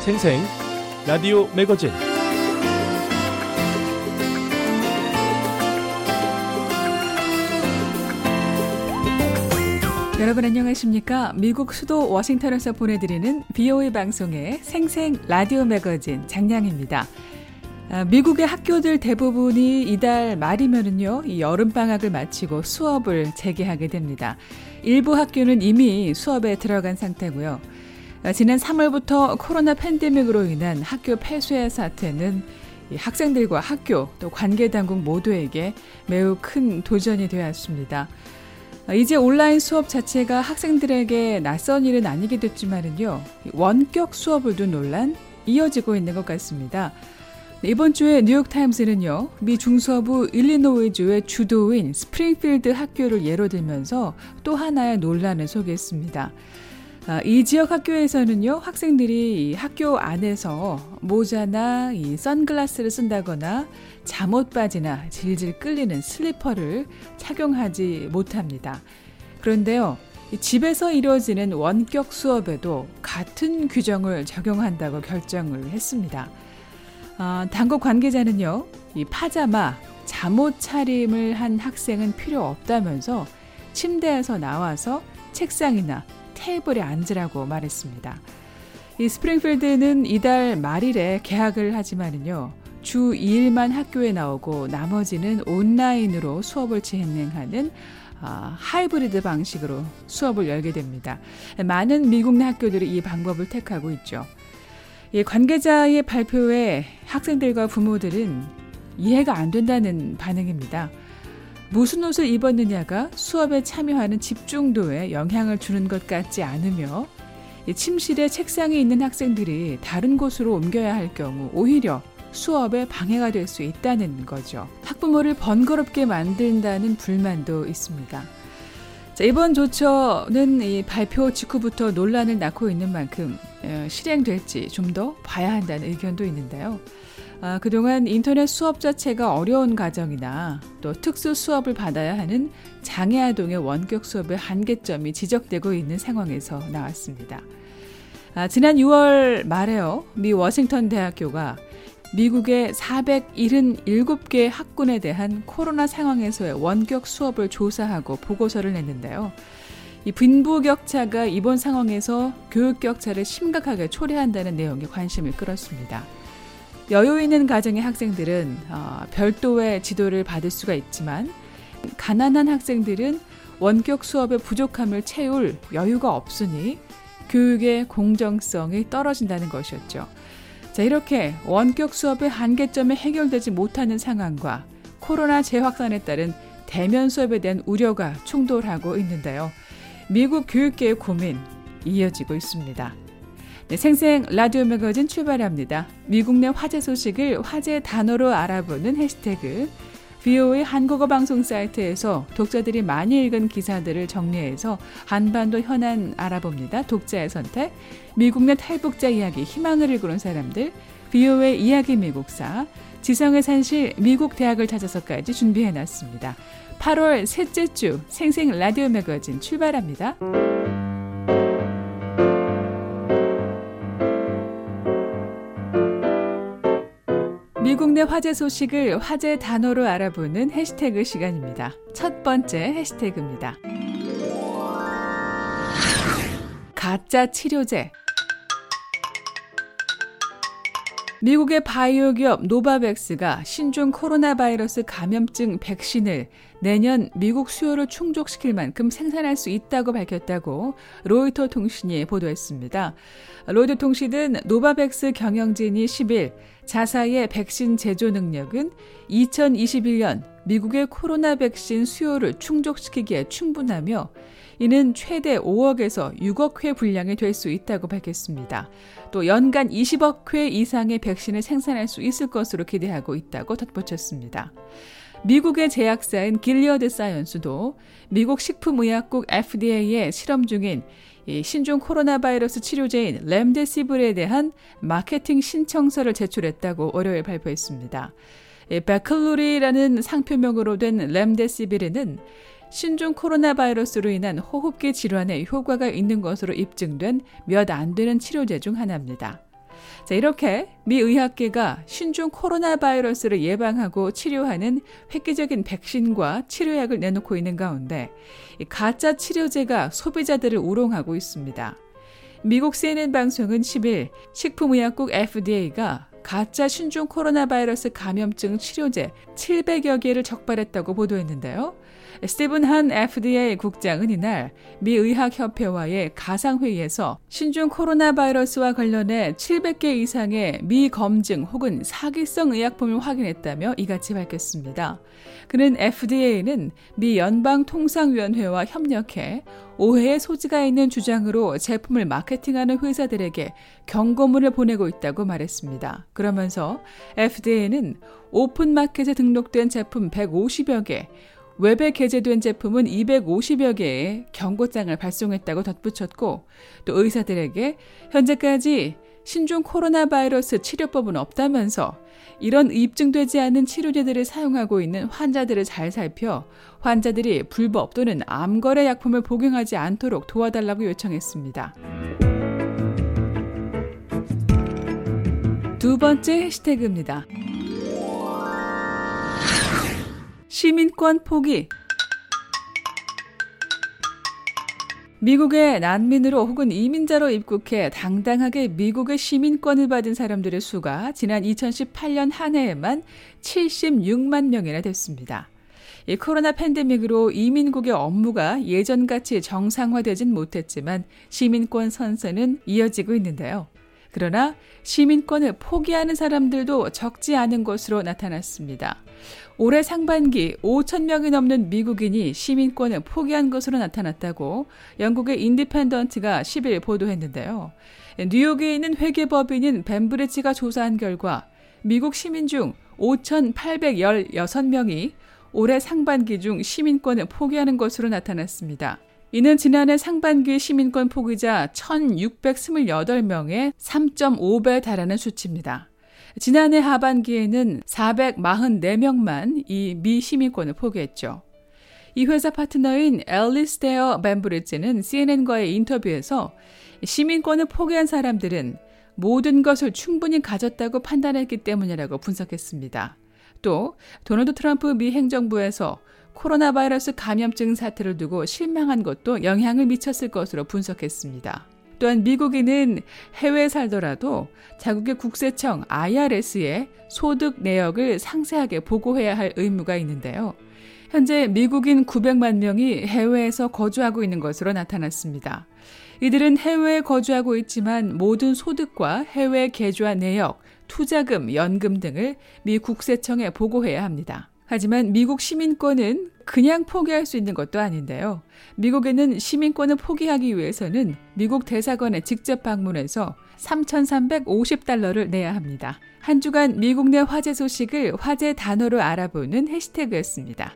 생생 라디오 매거진. 여러분 안녕하십니까? 미국 수도 워싱턴에서 보내드리는 VOA 방송의 생생 라디오 매거진 장량입니다. 미국의 학교들 대부분이 이달 말이면은요, 이 여름방학을 마치고 수업을 재개하게 됩니다. 일부 학교는 이미 수업에 들어간 상태고요. 지난 3월부터 코로나 팬데믹으로 인한 학교 폐쇄의 사태는 학생들과 학교 또 관계당국 모두에게 매우 큰 도전이 되었습니다. 이제 온라인 수업 자체가 학생들에게 낯선 일은 아니게 됐지만은요, 원격 수업을 둔 논란 이어지고 있는 것 같습니다. 이번 주에 뉴욕타임스는요, 미 중서부 일리노이주의 주도인 스프링필드 학교를 예로 들면서 또 하나의 논란을 소개했습니다. 이 지역 학교에서는요, 학생들이 학교 안에서 모자나 이 선글라스를 쓴다거나 잠옷바지나 질질 끌리는 슬리퍼를 착용하지 못합니다. 그런데요, 집에서 이루어지는 원격 수업에도 같은 규정을 적용한다고 결정을 했습니다. 당국 관계자는요, 이 파자마, 잠옷 차림을 한 학생은 필요 없다면서 침대에서 나와서 책상이나 테이블에 앉으라고 말했습니다. 이 스프링필드는 이달 말일에 개학을 하지만은요, 주 2일만 학교에 나오고 나머지는 온라인으로 수업을 진행하는 하이브리드 방식으로 수업을 열게 됩니다. 많은 미국 내 학교들이 이 방법을 택하고 있죠. 이 관계자의 발표에 학생들과 부모들은 이해가 안 된다는 반응입니다. 무슨 옷을 입었느냐가 수업에 참여하는 집중도에 영향을 주는 것 같지 않으며, 침실에 책상에 있는 학생들이 다른 곳으로 옮겨야 할 경우 오히려 수업에 방해가 될 수 있다는 거죠. 학부모를 번거롭게 만든다는 불만도 있습니다. 자, 이번 조처는 이 발표 직후부터 논란을 낳고 있는 만큼 실행될지 좀 더 봐야 한다는 의견도 있는데요. 그동안 인터넷 수업 자체가 어려운 가정이나 또 특수 수업을 받아야 하는 장애 아동의 원격 수업의 한계점이 지적되고 있는 상황에서 나왔습니다. 지난 6월 말에요, 미 워싱턴 대학교가 미국의 477개 학군에 대한 코로나 상황에서의 원격 수업을 조사하고 보고서를 냈는데요. 이 빈부격차가 이번 상황에서 교육격차를 심각하게 초래한다는 내용에 관심을 끌었습니다. 여유 있는 가정의 학생들은 별도의 지도를 받을 수가 있지만, 가난한 학생들은 원격 수업의 부족함을 채울 여유가 없으니 교육의 공정성이 떨어진다는 것이었죠. 자, 이렇게 원격 수업의 한계점이 해결되지 못하는 상황과 코로나 재확산에 따른 대면 수업에 대한 우려가 충돌하고 있는데요. 미국 교육계의 고민 이어지고 있습니다. 네, 생생 라디오 매거진 출발합니다. 미국 내 화제 소식을 화제 단어로 알아보는 해시태그, VOA 한국어 방송 사이트에서 독자들이 많이 읽은 기사들을 정리해서 한반도 현안 알아봅니다. 독자의 선택, 미국 내 탈북자 이야기, 희망을 이루는 사람들, VOA 이야기 미국사, 지성의 산실, 미국 대학을 찾아서까지 준비해놨습니다. 8월 셋째 주 생생 라디오 매거진 출발합니다. 미국 내 화제 소식을 화제 단어로 알아보는 해시태그 시간입니다. 첫 번째 해시태그입니다. 가짜 치료제. 미국의 바이오 기업 노바백스가 신종 코로나 바이러스 감염증 백신을 내년 미국 수요를 충족시킬 만큼 생산할 수 있다고 밝혔다고 로이터 통신이 보도했습니다. 로이터 통신은 노바백스 경영진이 10일 자사의 백신 제조 능력은 2021년 미국의 코로나 백신 수요를 충족시키기에 충분하며, 이는 최대 5억에서 6억 회 분량이 될 수 있다고 밝혔습니다. 또 연간 20억 회 이상의 백신을 생산할 수 있을 것으로 기대하고 있다고 덧붙였습니다. 미국의 제약사인 길리어드 사이언스도 미국 식품의약국 FDA에 실험 중인 이 신종 코로나 바이러스 치료제인 렘데시비르에 대한 마케팅 신청서를 제출했다고 월요일 발표했습니다. 베클루리라는 상표명으로 된 렘데시비르는 신종 코로나 바이러스로 인한 호흡기 질환에 효과가 있는 것으로 입증된 몇 안 되는 치료제 중 하나입니다. 자, 이렇게 미 의학계가 신종 코로나 바이러스를 예방하고 치료하는 획기적인 백신과 치료약을 내놓고 있는 가운데 이 가짜 치료제가 소비자들을 우롱하고 있습니다. 미국 CNN 방송은 10일 식품의약국 FDA가 가짜 신종 코로나 바이러스 감염증 치료제 700여 개를 적발했다고 보도했는데요. 스티븐 한 FDA 국장은 이날 미 의학협회와의 가상회의에서 신종 코로나 바이러스와 관련해 700개 이상의 미검증 혹은 사기성 의약품을 확인했다며 이같이 밝혔습니다. 그는 FDA는 미 연방통상위원회와 협력해 오해의 소지가 있는 주장으로 제품을 마케팅하는 회사들에게 경고문을 보내고 있다고 말했습니다. 그러면서 FDA는 오픈마켓에 등록된 제품 150여 개, 웹에 게재된 제품은 250여 개의 경고장을 발송했다고 덧붙였고 또 의사들에게 현재까지 신종 코로나 바이러스 치료법은 없다면서 이런 입증되지 않은 치료제들을 사용하고 있는 환자들을 잘 살펴 환자들이 불법 또는 암거래 약품을 복용하지 않도록 도와달라고 요청했습니다. 두 번째 해시태그입니다. 시민권 포기. 미국에 난민으로 혹은 이민자로 입국해 당당하게 미국의 시민권을 받은 사람들의 수가 지난 2018년 한 해에만 76만 명이나 됐습니다. 이 코로나 팬데믹으로 이민국의 업무가 예전같이 정상화되진 못했지만 시민권 선서는 이어지고 있는데요. 그러나 시민권을 포기하는 사람들도 적지 않은 것으로 나타났습니다. 올해 상반기 5천 명이 넘는 미국인이 시민권을 포기한 것으로 나타났다고 영국의 인디펜던트가 10일 보도했는데요. 뉴욕에 있는 회계법인인 벤브리지가 조사한 결과 미국 시민 중 5,816명이 올해 상반기 중 시민권을 포기하는 것으로 나타났습니다. 이는 지난해 상반기 시민권 포기자 1,628명의 3.5배에 달하는 수치입니다. 지난해 하반기에는 444명만 이 미 시민권을 포기했죠. 이 회사 파트너인 앨리스테어 벤브리지는 CNN과의 인터뷰에서 시민권을 포기한 사람들은 모든 것을 충분히 가졌다고 판단했기 때문이라고 분석했습니다. 또 도널드 트럼프 미 행정부에서 코로나 바이러스 감염증 사태를 두고 실망한 것도 영향을 미쳤을 것으로 분석했습니다. 또한 미국인은 해외에 살더라도 자국의 국세청 IRS에 소득 내역을 상세하게 보고해야 할 의무가 있는데요. 현재 미국인 900만 명이 해외에서 거주하고 있는 것으로 나타났습니다. 이들은 해외에 거주하고 있지만 모든 소득과 해외 계좌 내역, 투자금, 연금 등을 미 국세청에 보고해야 합니다. 하지만 미국 시민권은 그냥 포기할 수 있는 것도 아닌데요. 미국에는 시민권을 포기하기 위해서는 미국 대사관에 직접 방문해서 $3,350를 내야 합니다. 한 주간 미국 내 화제 소식을 화제 단어로 알아보는 해시태그였습니다.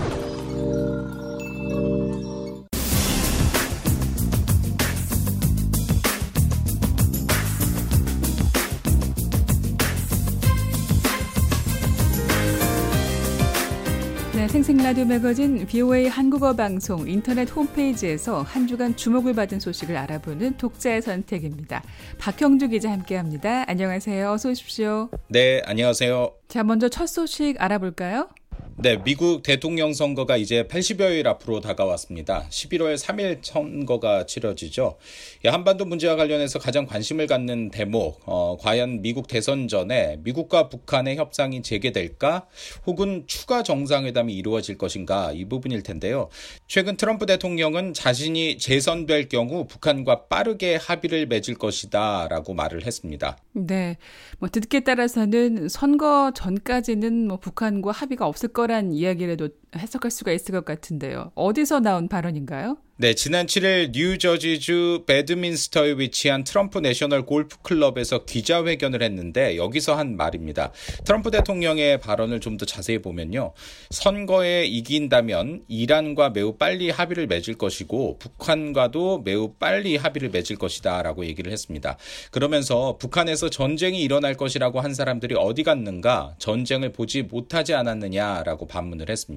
생생라디오 매거진 VOA 한국어 방송 인터넷 홈페이지에서 한 주간 주목을 받은 소식을 알아보는 독자의 선택입니다. 박형주 기자 함께합니다. 안녕하세요. 어서 오십시오. 네, 안녕하세요. 자, 먼저 첫 소식 알아볼까요? 네, 미국 대통령 선거가 이제 80여일 앞으로 다가왔습니다. 11월 3일 선거가 치러지죠. 한반도 문제와 관련해서 가장 관심을 갖는 대목, 과연 미국 대선 전에 미국과 북한의 협상이 재개될까? 혹은 추가 정상회담이 이루어질 것인가? 이 부분일 텐데요. 최근 트럼프 대통령은 자신이 재선될 경우 북한과 빠르게 합의를 맺을 것이다 라고 말을 했습니다. 네, 듣기에 따라서는 선거 전까지는 북한과 합의가 없을 거란 이야기라도 해석할 수가 있을 것 같은데요. 어디서 나온 발언인가요? 네, 지난 7일 뉴저지주 배드민스터에 위치한 트럼프 내셔널 골프 클럽에서 기자회견을 했는데 여기서 한 말입니다. 트럼프 대통령의 발언을 좀 더 자세히 보면요. 선거에 이긴다면 이란과 매우 빨리 합의를 맺을 것이고 북한과도 매우 빨리 합의를 맺을 것이다 라고 얘기를 했습니다. 그러면서 북한에서 전쟁이 일어날 것이라고 한 사람들이 어디 갔는가 전쟁을 보지 못하지 않았느냐라고 반문을 했습니다.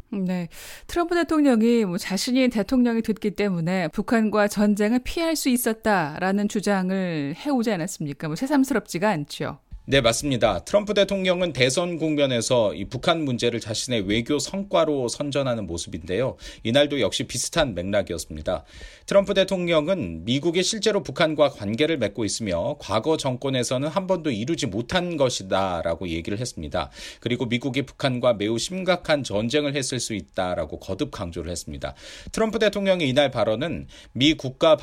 네. 트럼프 대통령이 자신이 대통령이 됐기 때문에 북한과 전쟁을 피할 수 있었다라는 주장을 해오지 않았습니까? 새삼스럽지가 않죠. 네, 맞습니다. 트럼프 대통령은 대선 국면에서 이 북한 문제를 자신의 외교 성과로 선전하는 모습인데요. 이날도 역시 비슷한 맥락이었습니다. 트럼프 대통령은 미국이 실제로 북한과 관계를 맺고 있으며 과거 정권에서는 한 번도 이루지 못한 것이다라고 얘기를 했습니다. 그리고 미국이 북한과 매우 심각한 전쟁을 했을 수 있다라고 거듭 강조를 했습니다. 트럼프 대통령의 이날 발언은 미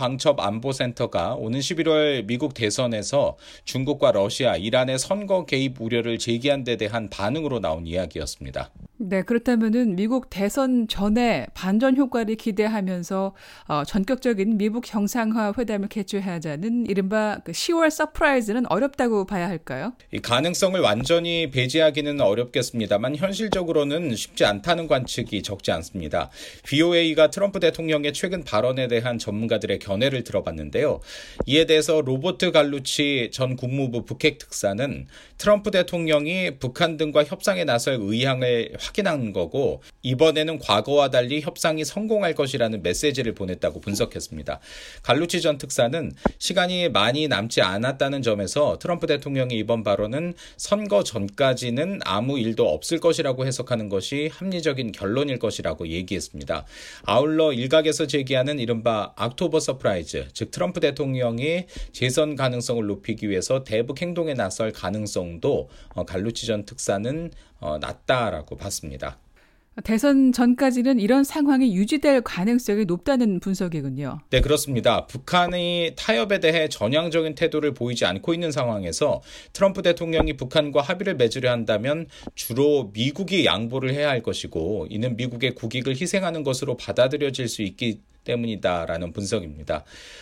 국가방첩안보센터가 오는 11월 미국 대선에서 중국과 러시아, 이란의 선거 개입 우려를 제기한 데 대한 반응으로 나온 이야기였습니다. 네, 그렇다면은 미국 대선 전에 반전 효과를 기대하면서 전격적인 미국 정상화 회담을 개최하자는 이른바 10월 서프라이즈는 어렵다고 봐야 할까요? 이 가능성을 완전히 배제하기는 어렵겠습니다만 현실적으로는 쉽지 않다는 관측이 적지 않습니다. VOA가 트럼프 대통령의 최근 발언에 대한 전문가들의 견해를 들어봤는데요. 이에 대해서 로버트 갈루치 전 국무부 북핵 특사는 트럼프 대통령이 북한 등과 협상에 나설 의향을 확인한 거고 이번에는 과거와 달리 협상이 성공할 것이라는 메시지를 보냈다고 분석했습니다. 갈루치 전 특사는 시간이 많이 남지 않았다는 점에서 트럼프 대통령의 이번 발언은 선거 전까지는 아무 일도 없을 것이라고 해석하는 것이 합리적인 결론일 것이라고 얘기했습니다. 아울러 일각에서 제기하는 이른바 옥토버 서프라이즈, 즉 트럼프 대통령이 재선 가능성을 높이기 위해서 대북 행동에 나설 가능성도 갈루치 전 특사는 낮다라고 봤습니다. 대선 전까지는 이런 상황이 유지될 가능성이 높다는 분석이군요. 네, 그렇습니다. 북한이 타협에 대해 전향적인 태도를 보이지 않고 있는 상황에서 트럼프 대통령이 북한과 합의를 맺으려 한다면 주로 미국이 양보를 해야 할 것이고 이는 미국의 국익을 희생하는 것으로 받아들여질 수 있기 때문이다라는 분석입니다.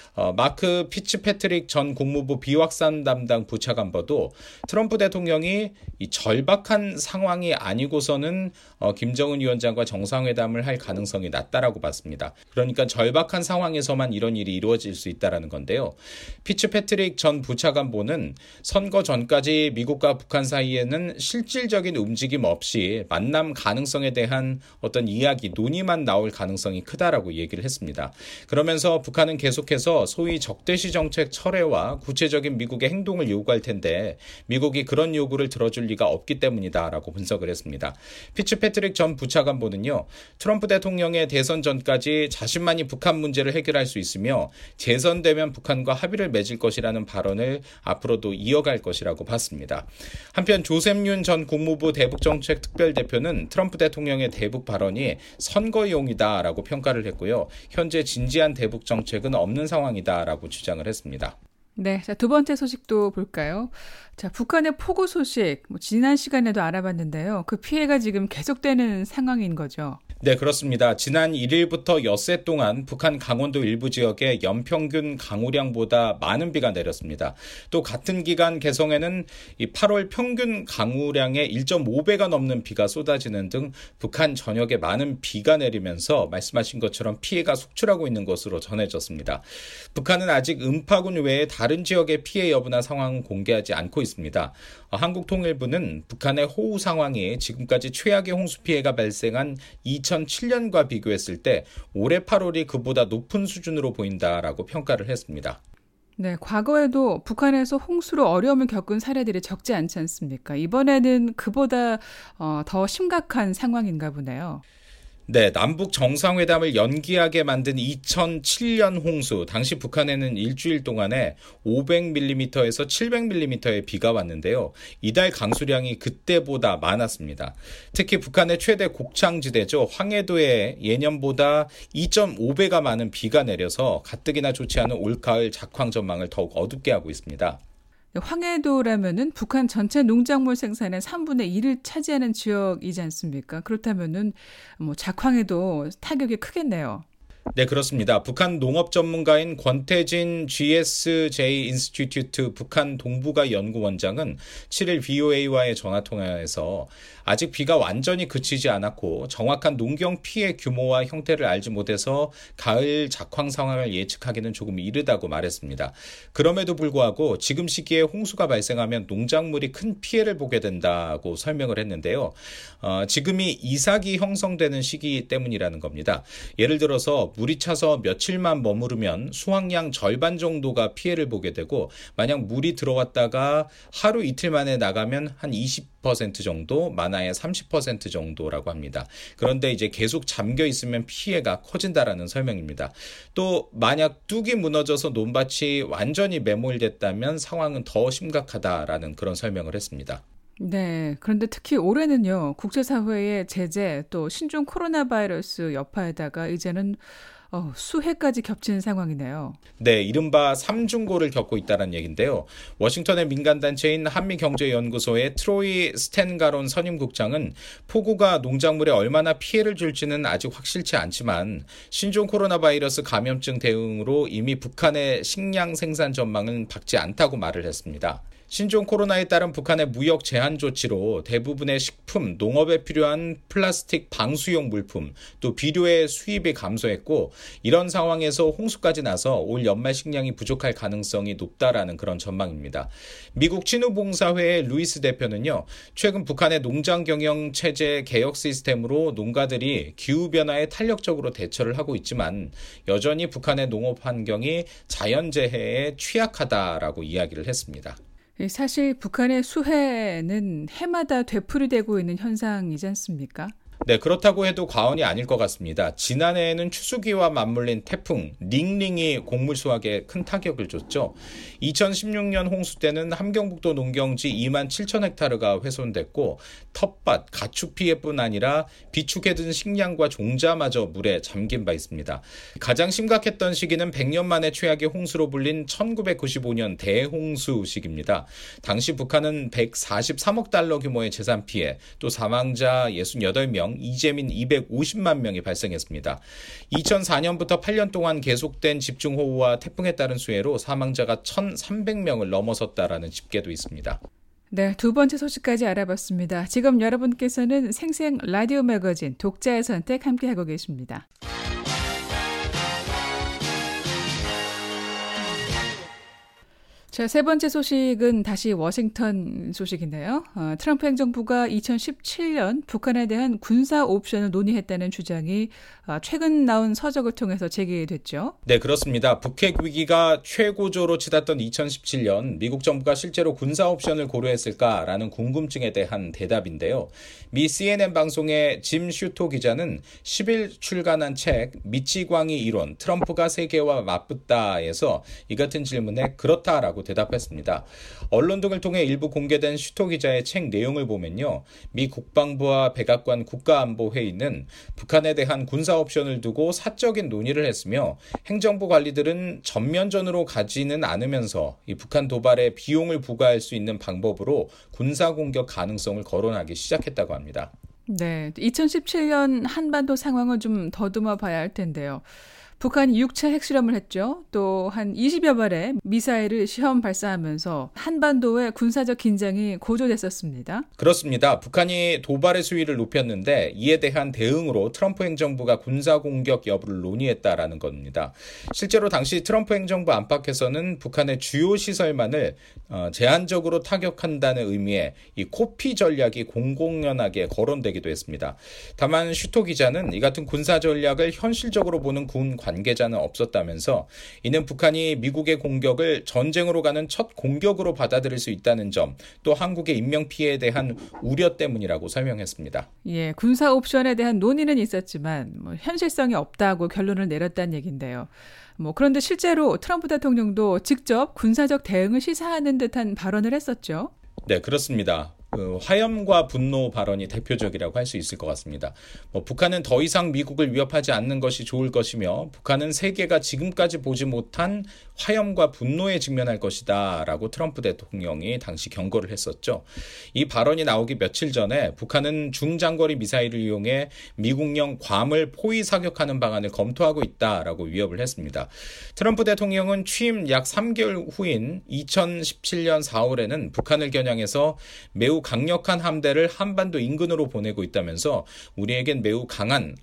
마크 피츠패트릭 전 국무부 비확산 담당 부차관보도 트럼프 대통령이 이 절박한 상황이 아니고서는 김정은 위원장과 정상회담을 할 가능성이 낮다라고 봤습니다. 그러니까 절박한 상황에서만 이런 일이 이루어질 수 있다라는 건데요. 피츠패트릭 전 부차관보는 선거 전까지 미국과 북한 사이에는 실질적인 움직임 없이 만남 가능성에 대한 어떤 이야기, 논의만 나올 가능성이 크다라고 얘기를 했습니다. 그러면서 북한은 계속해서 소위 적대시 정책 철회와 구체적인 미국의 행동을 요구할 텐데 미국이 그런 요구를 들어줄 리가 없기 때문이다라고 분석을 했습니다. 피츠패트릭 전 부차관보는요. 트럼프 대통령의 대선 전까지 자신만이 북한 문제를 해결할 수 있으며 재선되면 북한과 합의를 맺을 것이라는 발언을 앞으로도 이어갈 것이라고 봤습니다. 한편 조셉 윤 전 국무부 대북정책 특별대표는 트럼프 대통령의 대북 발언이 선거용이다라고 평가를 했고요. 현재 진지한 대북 정책은 없는 상황이다라고 주장을 했습니다. 네, 자, 두 번째 소식도 볼까요? 자, 북한의 폭우 소식 지난 시간에도 알아봤는데요. 그 피해가 지금 계속되는 상황인 거죠. 네, 그렇습니다. 지난 1일부터 엿새 동안 북한 강원도 일부 지역에 연평균 강우량보다 많은 비가 내렸습니다. 또 같은 기간 개성에는 이 8월 평균 강우량의 1.5배가 넘는 비가 쏟아지는 등 북한 전역에 많은 비가 내리면서 말씀하신 것처럼 피해가 속출하고 있는 것으로 전해졌습니다. 북한은 아직 음파군 외에 다른 지역의 피해 여부나 상황은 공개하지 않고 있습니다. 한국통일부는 북한의 호우 상황이 지금까지 최악의 홍수 피해가 발생한 2007년과 비교했을 때 올해 8월이 그보다 높은 수준으로 보인다라고 평가를 했습니다. 네, 과거에도 북한에서 홍수로 어려움을 겪은 사례들이 적지 않지 않습니까? 이번에는 그보다 더 심각한 상황인가 보네요. 네, 남북 정상회담을 연기하게 만든 2007년 홍수, 당시 북한에는 일주일 동안에 500mm에서 700mm의 비가 왔는데요. 이달 강수량이 그때보다 많았습니다. 특히 북한의 최대 곡창지대죠. 황해도에 예년보다 2.5배가 많은 비가 내려서 가뜩이나 좋지 않은 올가을 작황 전망을 더욱 어둡게 하고 있습니다. 황해도라면은 북한 전체 농작물 생산의 3분의 1을 차지하는 지역이지 않습니까? 그렇다면은 작황에도 타격이 크겠네요. 네, 그렇습니다. 북한 농업 전문가인 권태진 GSJ 인스티튜트 북한 동북아 연구원장은 7일 VOA와의 전화통화에서 아직 비가 완전히 그치지 않았고 정확한 농경 피해 규모와 형태를 알지 못해서 가을 작황 상황을 예측하기는 조금 이르다고 말했습니다. 그럼에도 불구하고 지금 시기에 홍수가 발생하면 농작물이 큰 피해를 보게 된다고 설명을 했는데요. 지금이 이삭이 형성되는 시기 때문이라는 겁니다. 예를 들어서 물이 차서 며칠만 머무르면 수확량 절반 정도가 피해를 보게 되고 만약 물이 들어왔다가 하루 이틀 만에 나가면 한 20% 정도, 많아야 30% 정도라고 합니다. 그런데 이제 계속 잠겨 있으면 피해가 커진다라는 설명입니다. 또 만약 뚝이 무너져서 논밭이 완전히 매몰됐다면 상황은 더 심각하다라는 그런 설명을 했습니다. 네. 그런데 특히 올해는요, 국제사회의 제재 또 신종 코로나 바이러스 여파에다가 이제는 수해까지 겹치는 상황이네요. 네, 이른바 삼중고를 겪고 있다는 얘기인데요. 워싱턴의 민간단체인 한미경제연구소의 트로이 스탠가론 선임국장은 폭우가 농작물에 얼마나 피해를 줄지는 아직 확실치 않지만 신종 코로나 바이러스 감염증 대응으로 이미 북한의 식량 생산 전망은 밝지 않다고 말을 했습니다. 신종 코로나에 따른 북한의 무역 제한 조치로 대부분의 식품, 농업에 필요한 플라스틱 방수용 물품, 또 비료의 수입이 감소했고 이런 상황에서 홍수까지 나서 올 연말 식량이 부족할 가능성이 높다라는 그런 전망입니다. 미국 친우봉사회의 루이스 대표는요, 최근 북한의 농장 경영 체제 개혁 시스템으로 농가들이 기후변화에 탄력적으로 대처를 하고 있지만 여전히 북한의 농업 환경이 자연재해에 취약하다라고 이야기를 했습니다. 사실 북한의 수해는 해마다 되풀이되고 있는 현상이지 않습니까? 네, 그렇다고 해도 과언이 아닐 것 같습니다. 지난해에는 추수기와 맞물린 태풍 링링이 곡물 수확에 큰 타격을 줬죠. 2016년 홍수 때는 함경북도 농경지 2만 7천 헥타르가 훼손됐고 텃밭, 가축 피해뿐 아니라 비축해둔 식량과 종자마저 물에 잠긴 바 있습니다. 가장 심각했던 시기는 100년 만에 최악의 홍수로 불린 1995년 대홍수 시기입니다. 당시 북한은 143억 달러 규모의 재산 피해, 또 사망자 68명, 이재민 250만 명이 발생했습니다. 2004년부터 8년 동안 계속된 집중호우와 태풍에 따른 수해로 사망자가 1,300명을 넘어섰다라는 집계도 있습니다. 네, 두 번째 소식까지 알아봤습니다. 지금 여러분께서는 생생 라디오 매거진 독자의 선택 함께하고 계십니다. 자, 세 번째 소식은 다시 워싱턴 소식인데요. 트럼프 행정부가 2017년 북한에 대한 군사 옵션을 논의했다는 주장이 최근 나온 서적을 통해서 제기됐죠. 네, 그렇습니다. 북핵 위기가 최고조로 치닫던 2017년 미국 정부가 실제로 군사 옵션을 고려했을까라는 궁금증에 대한 대답인데요. 미 CNN 방송의 짐 슈토 기자는 10일 출간한 책 미치광이 이론, 트럼프가 세계와 맞붙다에서 이 같은 질문에 그렇다라고 대답했습니다. 언론 등을 통해 일부 공개된 슈토 기자의 책 내용을 보면요. 미 국방부와 백악관 국가안보회의는 북한에 대한 군사 옵션을 두고 사적인 논의를 했으며 행정부 관리들은 전면전으로 가지는 않으면서 이 북한 도발에 비용을 부과할 수 있는 방법으로 군사 공격 가능성을 거론하기 시작했다고 합니다. 네, 2017년 한반도 상황을 좀 더듬어 봐야 할 텐데요. 북한이 6차 핵실험을 했죠. 또 한 20여 발의 미사일을 시험 발사하면서 한반도의 군사적 긴장이 고조됐었습니다. 그렇습니다. 북한이 도발의 수위를 높였는데 이에 대한 대응으로 트럼프 행정부가 군사공격 여부를 논의했다라는 겁니다. 실제로 당시 트럼프 행정부 안팎에서는 북한의 주요 시설만을 제한적으로 타격한다는 의미의 이 코피 전략이 공공연하게 거론되기도 했습니다. 다만 슈토 기자는 이 같은 군사 전략을 현실적으로 보는 군 관계자는 없었다면서 이는 북한이 미국의 공격을 전쟁으로 가는 첫 공격으로 받아들일 수 있다는 점, 또 한국의 인명피해에 대한 우려 때문이라고 설명했습니다. 예, 군사 옵션에 대한 논의는 있었지만 현실성이 없다고 결론을 내렸다는 얘기인데요. 그런데 실제로 트럼프 대통령도 직접 군사적 대응을 시사하는 듯한 발언을 했었죠. 네, 그렇습니다. 화염과 분노 발언이 대표적이라고 할 수 있을 것 같습니다. 북한은 더 이상 미국을 위협하지 않는 것이 좋을 것이며 북한은 세계가 지금까지 보지 못한 화염과 분노에 직면할 것이다 라고 트럼프 대통령이 당시 경고를 했었죠. 이 발언이 나오기 며칠 전에 북한은 중장거리 미사일을 이용해 미국령 괌을 포위 사격하는 방안을 검토하고 있다라고 위협을 했습니다. 트럼프 대통령은 취임 약 3개월 후인 2017년 4월에는 북한을 겨냥해서 매우 강력한 함대를 한반도 인근으로 보내고 있다면서 우리에겐 매우 강한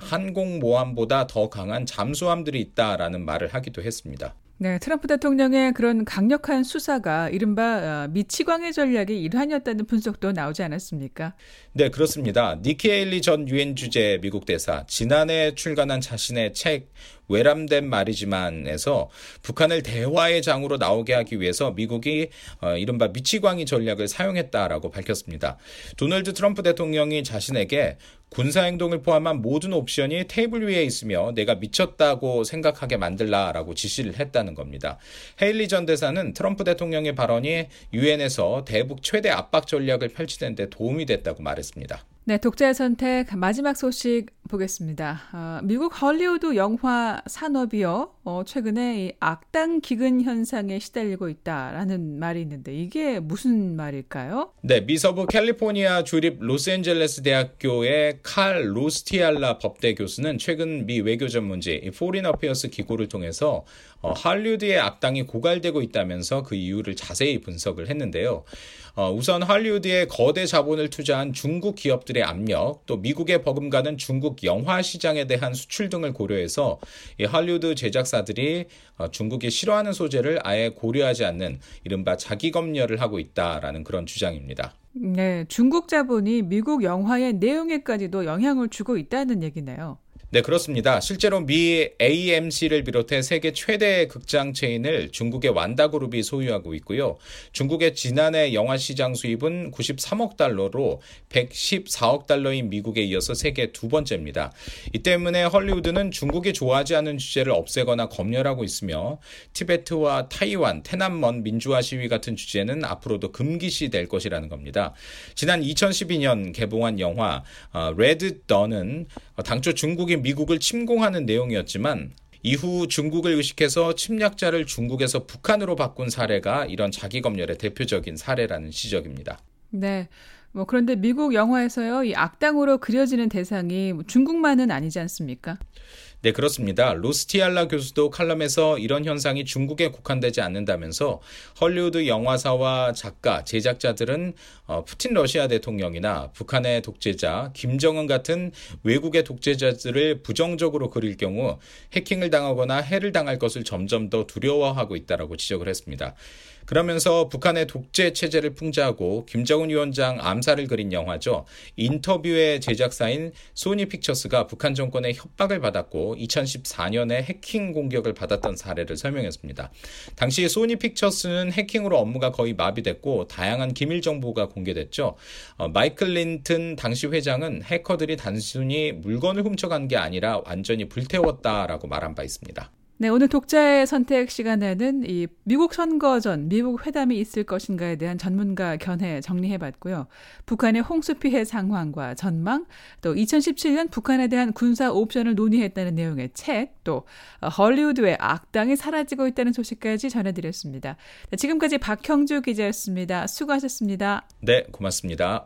항공모함보다 더 강한 잠수함들이 있다라는 말을 하기도 했습니다. 네, 트럼프 대통령의 그런 강력한 수사가 이른바 미치광이 전략의 일환이었다는 분석도 나오지 않았습니까? 네, 그렇습니다. 니키 헤일리 전 유엔 주재 미국 대사, 지난해 출간한 자신의 책 외람된 말이지만에서 북한을 대화의 장으로 나오게 하기 위해서 미국이 이른바 미치광이 전략을 사용했다라고 밝혔습니다. 도널드 트럼프 대통령이 자신에게 군사행동을 포함한 모든 옵션이 테이블 위에 있으며 내가 미쳤다고 생각하게 만들라라고 지시를 했다는 겁니다. 헤일리 전 대사는 트럼프 대통령의 발언이 유엔에서 대북 최대 압박 전략을 펼치는 데 도움이 됐다고 말했습니다. 네, 독자의 선택 마지막 소식 보겠습니다. 미국 헐리우드 영화 산업이요. 최근에 이 악당 기근 현상에 시달리고 있다라는 말이 있는데 이게 무슨 말일까요? 네, 미서부 캘리포니아 주립 로스앤젤레스 대학교의 칼 로스티알라 법대 교수는 최근 미 외교 전문지 포린 어페어스 기고를 통해서 할리우드의 악당이 고갈되고 있다면서 그 이유를 자세히 분석을 했는데요. 우선 할리우드에 거대 자본을 투자한 중국 기업들의 압력, 또 미국에 버금가는 중국 영화 시장에 대한 수출 등을 고려해서 이 할리우드 제작사들이 중국이 싫어하는 소재를 아예 고려하지 않는 이른바 자기검열을 하고 있다라는 그런 주장입니다. 네, 중국 자본이 미국 영화의 내용에까지도 영향을 주고 있다는 얘기네요. 네, 그렇습니다. 실제로 미 AMC를 비롯해 세계 최대 극장 체인을 중국의 완다그룹이 소유하고 있고요. 중국의 지난해 영화 시장 수입은 93억 달러로 114억 달러인 미국에 이어서 세계 두 번째입니다. 이 때문에 헐리우드는 중국이 좋아하지 않는 주제를 없애거나 검열하고 있으며 티베트와 타이완, 테난먼 민주화 시위 같은 주제는 앞으로도 금기시될 것이라는 겁니다. 지난 2012년 개봉한 영화 레드 던은 당초 중국이 미국을 침공하는 내용이었지만 이후 중국을 의식해서 침략자를 중국에서 북한으로 바꾼 사례가 이런 자기검열의 대표적인 사례라는 지적입니다. 네. 그런데 미국 영화에서요, 이 악당으로 그려지는 대상이 중국만은 아니지 않습니까? 네, 그렇습니다. 로스티알라 교수도 칼럼에서 이런 현상이 중국에 국한되지 않는다면서 헐리우드 영화사와 작가, 제작자들은 푸틴 러시아 대통령이나 북한의 독재자, 김정은 같은 외국의 독재자들을 부정적으로 그릴 경우 해킹을 당하거나 해를 당할 것을 점점 더 두려워하고 있다라고 지적을 했습니다. 그러면서 북한의 독재 체제를 풍자하고 김정은 위원장 암살을 그린 영화죠. 인터뷰의 제작사인 소니 픽처스가 북한 정권의 협박을 받았고 2014년에 해킹 공격을 받았던 사례를 설명했습니다. 당시 소니 픽처스는 해킹으로 업무가 거의 마비됐고 다양한 기밀 정보가 공개됐죠. 마이클 린튼 당시 회장은 해커들이 단순히 물건을 훔쳐간 게 아니라 완전히 불태웠다라고 말한 바 있습니다. 네, 오늘 독자의 선택 시간에는 이 미국 선거 전 미국 회담이 있을 것인가에 대한 전문가 견해 정리해봤고요. 북한의 홍수 피해 상황과 전망, 또 2017년 북한에 대한 군사 옵션을 논의했다는 내용의 책, 또 헐리우드의 악당이 사라지고 있다는 소식까지 전해드렸습니다. 지금까지 박형주 기자였습니다. 수고하셨습니다. 네, 고맙습니다.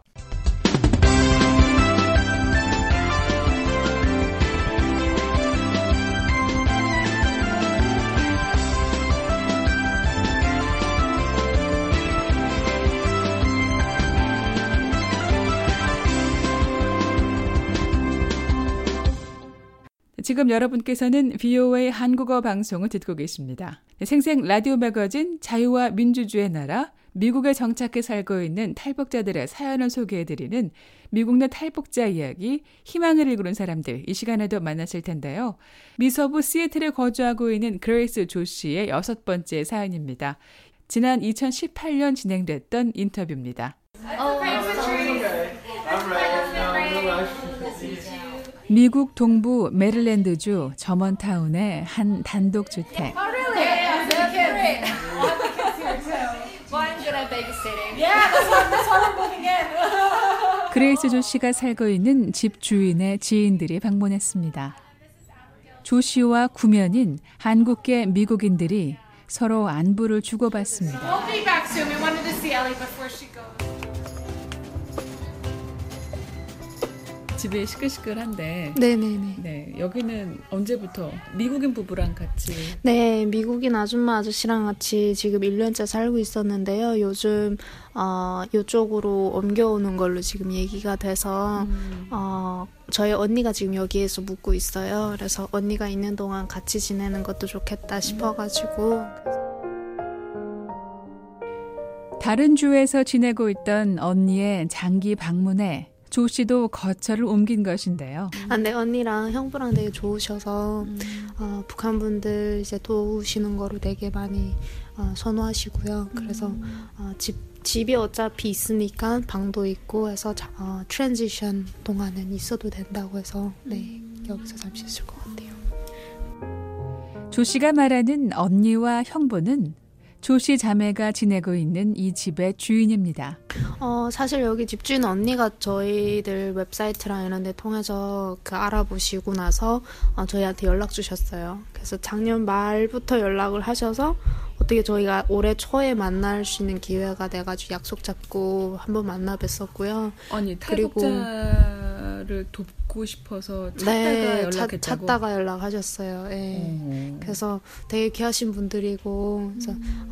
지금 여러분께서는 VOA 한국어 방송을 듣고 계십니다. 생생 라디오 매거진 자유와 민주주의 나라, 미국에 정착해 살고 있는 탈북자들의 사연을 소개해드리는 미국 내 탈북자 이야기, 희망을 일구는 사람들, 이 시간에도 만나실 텐데요. 미서부 시애틀에 거주하고 있는 그레이스 조 씨의 6번째 사연입니다. 지난 2018년 진행됐던 인터뷰입니다. 미국 동부 메릴랜드주 저먼타운의 한 단독주택. 그레이스 조 씨가 살고 있는 집 주인의 지인들이 방문했습니다. 조 씨와 구면인 한국계 미국인들이 서로 안부를 주고받습니다. We'll be back soon. We wanted to see Ellie before she goes. 집이 시끌시끌한데 네네네. 네, 여기는 언제부터 미국인 부부랑 같이 네, 미국인 아줌마 아저씨랑 같이 지금 1년째 살고 있었는데요. 요즘 이쪽으로 옮겨오는 걸로 지금 얘기가 돼서 저희 언니가 지금 여기에서 묵고 있어요. 그래서 언니가 있는 동안 같이 지내는 것도 좋겠다 싶어가지고. 다른 주에서 지내고 있던 언니의 장기 방문에 조 씨도 거처를 옮긴 것인데요. 네, 언니랑 형부랑 되게 좋으셔서 북한 분들 이제 도우시는 거로 되게 많이 선호하시고요. 그래서 집이 어차피 있으니까 방도 있고 해서 트랜지션 동안은 있어도 된다고 해서 네, 여기서 잠시 있을 것 같아요. 조 씨가 말하는 언니와 형부는 조 씨 자매가 지내고 있는 이 집의 주인입니다. 사실 여기 집주인 언니가 저희들 웹사이트랑 이런 데 통해서 알아보시고 나서 저희한테 연락 주셨어요. 그래서 작년 말부터 연락을 하셔서 어떻게 저희가 올해 초에 만날 수 있는 기회가 돼가지고 약속 잡고 한번 만나 뵀었고요. 아니, 탈북자를 돕고 싶어서 찾다가 연락했다고? 찾다가 연락하셨어요. 네. 그래서 되게 귀하신 분들이고 그래서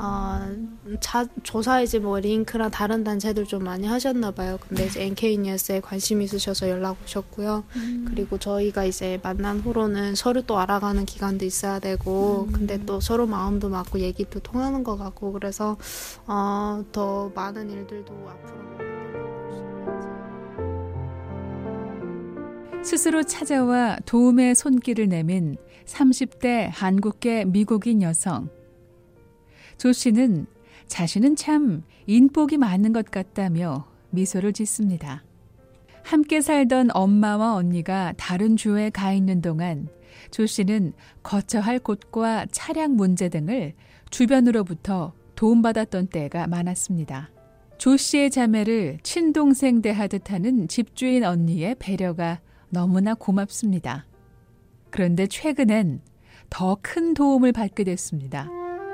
조사 이제 뭐 링크랑 다른 단체들 좀 많이 하셨나 봐요. 근데 이제 NK뉴스에 관심 있으셔서 연락 오셨고요. 그리고 저희가 이제 만난 후로는 서로 또 알아가는 기간도 있어야 되고 근데 또 서로 마음도 맞고 얘기도 통하는 것 같고 그래서 더 많은 일들도 앞으로 스스로 찾아와 도움의 손길을 내민 30대 한국계 미국인 여성. 조 씨는 자신은 참 인복이 많은 것 같다며 미소를 짓습니다. 함께 살던 엄마와 언니가 다른 주에 가 있는 동안 조 씨는 거처할 곳과 차량 문제 등을 주변으로부터 도움받았던 때가 많았습니다. 조 씨의 자매를 친동생 대하듯 하는 집주인 언니의 배려가 너무나 고맙습니다. 그런데 최근엔 더 큰 도움을 받게 됐습니다.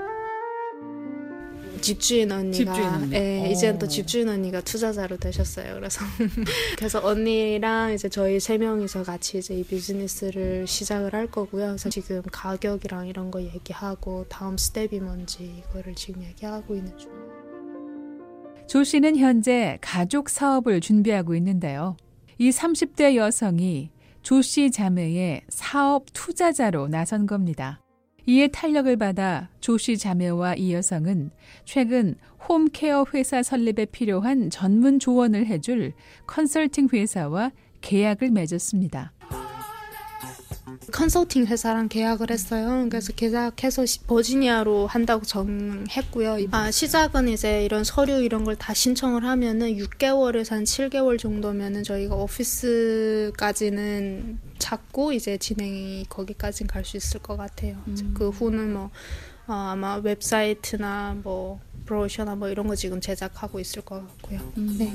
집주인 언니가 이제는 또 집주인 언니가 투자자로 되셨어요. 그래서 언니랑 이제 저희 3명이서 같이 이제 이 비즈니스를 시작을 할 거고요. 그래서 지금 가격이랑 이런 거 얘기하고 다음 스텝이 뭔지 이거를 지금 얘기하고 있는 중이에요. 조 씨는 현재 가족 사업을 준비하고 있는데요. 이 30대 여성이 조 씨 자매의 사업 투자자로 나선 겁니다. 이에 탄력을 받아 조 씨 자매와 이 여성은 최근 홈케어 회사 설립에 필요한 전문 조언을 해줄 컨설팅 회사와 계약을 맺었습니다. 컨설팅 회사랑 계약을 했어요. 그래서 계약해서 버지니아로 한다고 정했고요. 시작은 이제 이런 서류 이런 걸 다 신청을 하면은 6개월에서 한 7개월 정도면은 저희가 오피스까지는 잡고 이제 진행이 거기까지는 갈 수 있을 것 같아요. 그 후는 뭐 아마 웹사이트나 뭐 브로셔나 뭐 이런 거 지금 제작하고 있을 것 같고요. 네.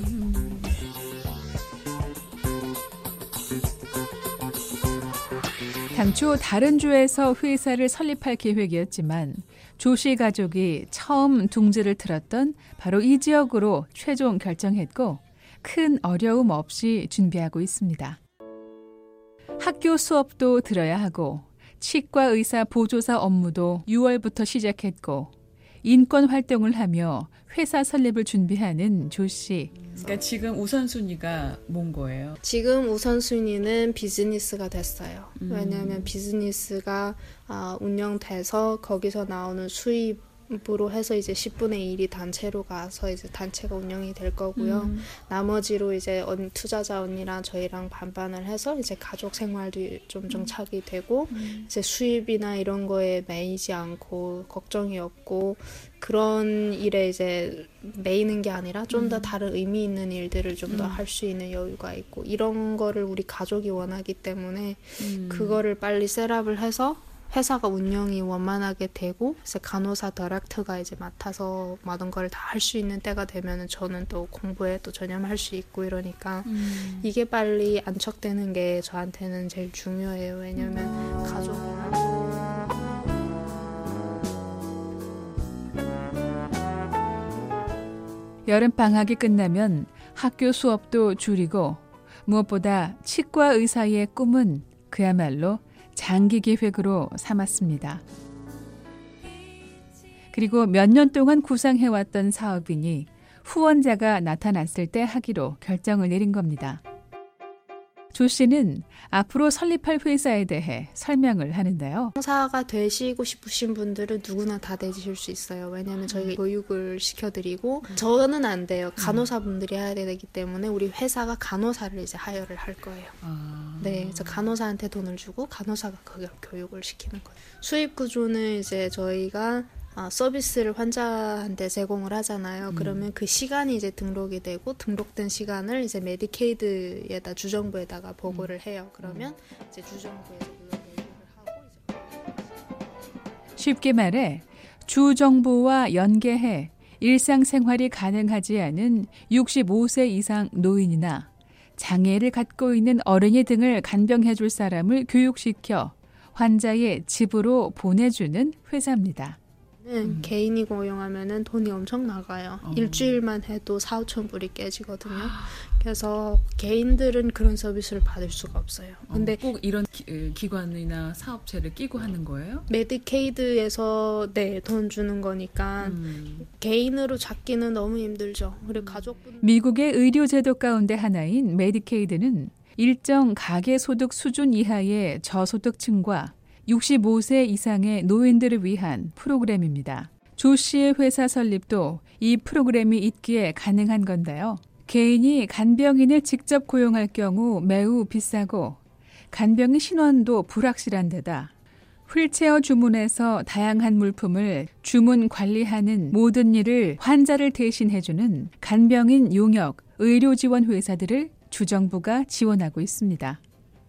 당초 다른 주에서 회사를 설립할 계획이었지만 조 씨 가족이 처음 둥지를 틀었던 바로 이 지역으로 최종 결정했고 큰 어려움 없이 준비하고 있습니다. 학교 수업도 들어야 하고 치과 의사 보조사 업무도 6월부터 시작했고 인권 활동을 하며 회사 설립을 준비하는 조 씨. 그러니까 지금 우선순위가 뭔 거예요? 지금 우선순위는 비즈니스가 됐어요. 왜냐하면 비즈니스가 운영돼서 거기서 나오는 수입으로 해서 이제 10분의 1이 단체로 가서 이제 단체가 운영이 될 거고요. 나머지로 이제 투자자 언니랑 저희랑 반반을 해서 이제 가족 생활도 좀 정착이 되고 이제 수입이나 이런 거에 매이지 않고 걱정이 없고 그런 일에 이제 매이는 게 아니라 좀 더 다른 의미 있는 일들을 좀 더 할 수 있는 여유가 있고 이런 거를 우리 가족이 원하기 때문에 그거를 빨리 셋업을 해서 회사가 운영이 원만하게 되고 이제 간호사 다이렉터가 이제 맡아서 모든 걸 다 할 수 있는 때가 되면은 저는 또 공부에 또 전념할 수 있고 이러니까 이게 빨리 안착되는 게 저한테는 제일 중요해요. 왜냐면 가족이나 여름 방학이 끝나면 학교 수업도 줄이고 무엇보다 치과 의사의 꿈은 그야말로 장기 계획으로 삼았습니다. 그리고 몇 년 동안 구상해왔던 사업이니 후원자가 나타났을 때 하기로 결정을 내린 겁니다. 조 씨는 앞으로 설립할 회사에 대해 설명을 하는데요. 강사가 되시고 싶으신 분들은 누구나 다 되실 수 있어요. 왜냐하면 저희가 교육을 시켜드리고 저는 안 돼요. 간호사분들이 해야 되기 때문에 우리 회사가 간호사를 이제 하여를 할 거예요. 네, 그래서 간호사한테 돈을 주고 간호사가 그걸 교육을 시키는 거예요. 수입 구조는 이제 저희가 서비스를 환자한테 제공을 하잖아요. 그러면 그 시간이 이제 등록이 되고 등록된 시간을 이제 메디케이드에다 주정부에다가 보고를 해요. 그러면 이제 주정부에서 그걸 보고를 하고 이제 쉽게 말해 주정부와 연계해 일상생활이 가능하지 않은 65세 이상 노인이나 장애를 갖고 있는 어린이 등을 간병해 줄 사람을 교육시켜 환자의 집으로 보내주는 회사입니다. 개인이 고용하면은 돈이 엄청 나가요. 일주일만 해도 4,5천 불이 깨지거든요. 그래서 개인들은 그런 서비스를 받을 수가 없어요. 근데 꼭 이런 기관이나 사업체를 끼고 하는 거예요? 메디케이드에서 네, 돈 주는 거니까 개인으로 잡기는 너무 힘들죠. 그리고 가족분 미국의 의료제도 가운데 하나인 메디케이드는 일정 가계소득 수준 이하의 저소득층과 65세 이상의 노인들을 위한 프로그램입니다. 조 씨의 회사 설립도 이 프로그램이 있기에 가능한 건데요. 개인이 간병인을 직접 고용할 경우 매우 비싸고 간병인 신원도 불확실한 데다 휠체어 주문에서 다양한 물품을 주문 관리하는 모든 일을 환자를 대신해주는 간병인 용역 의료지원 회사들을 주정부가 지원하고 있습니다.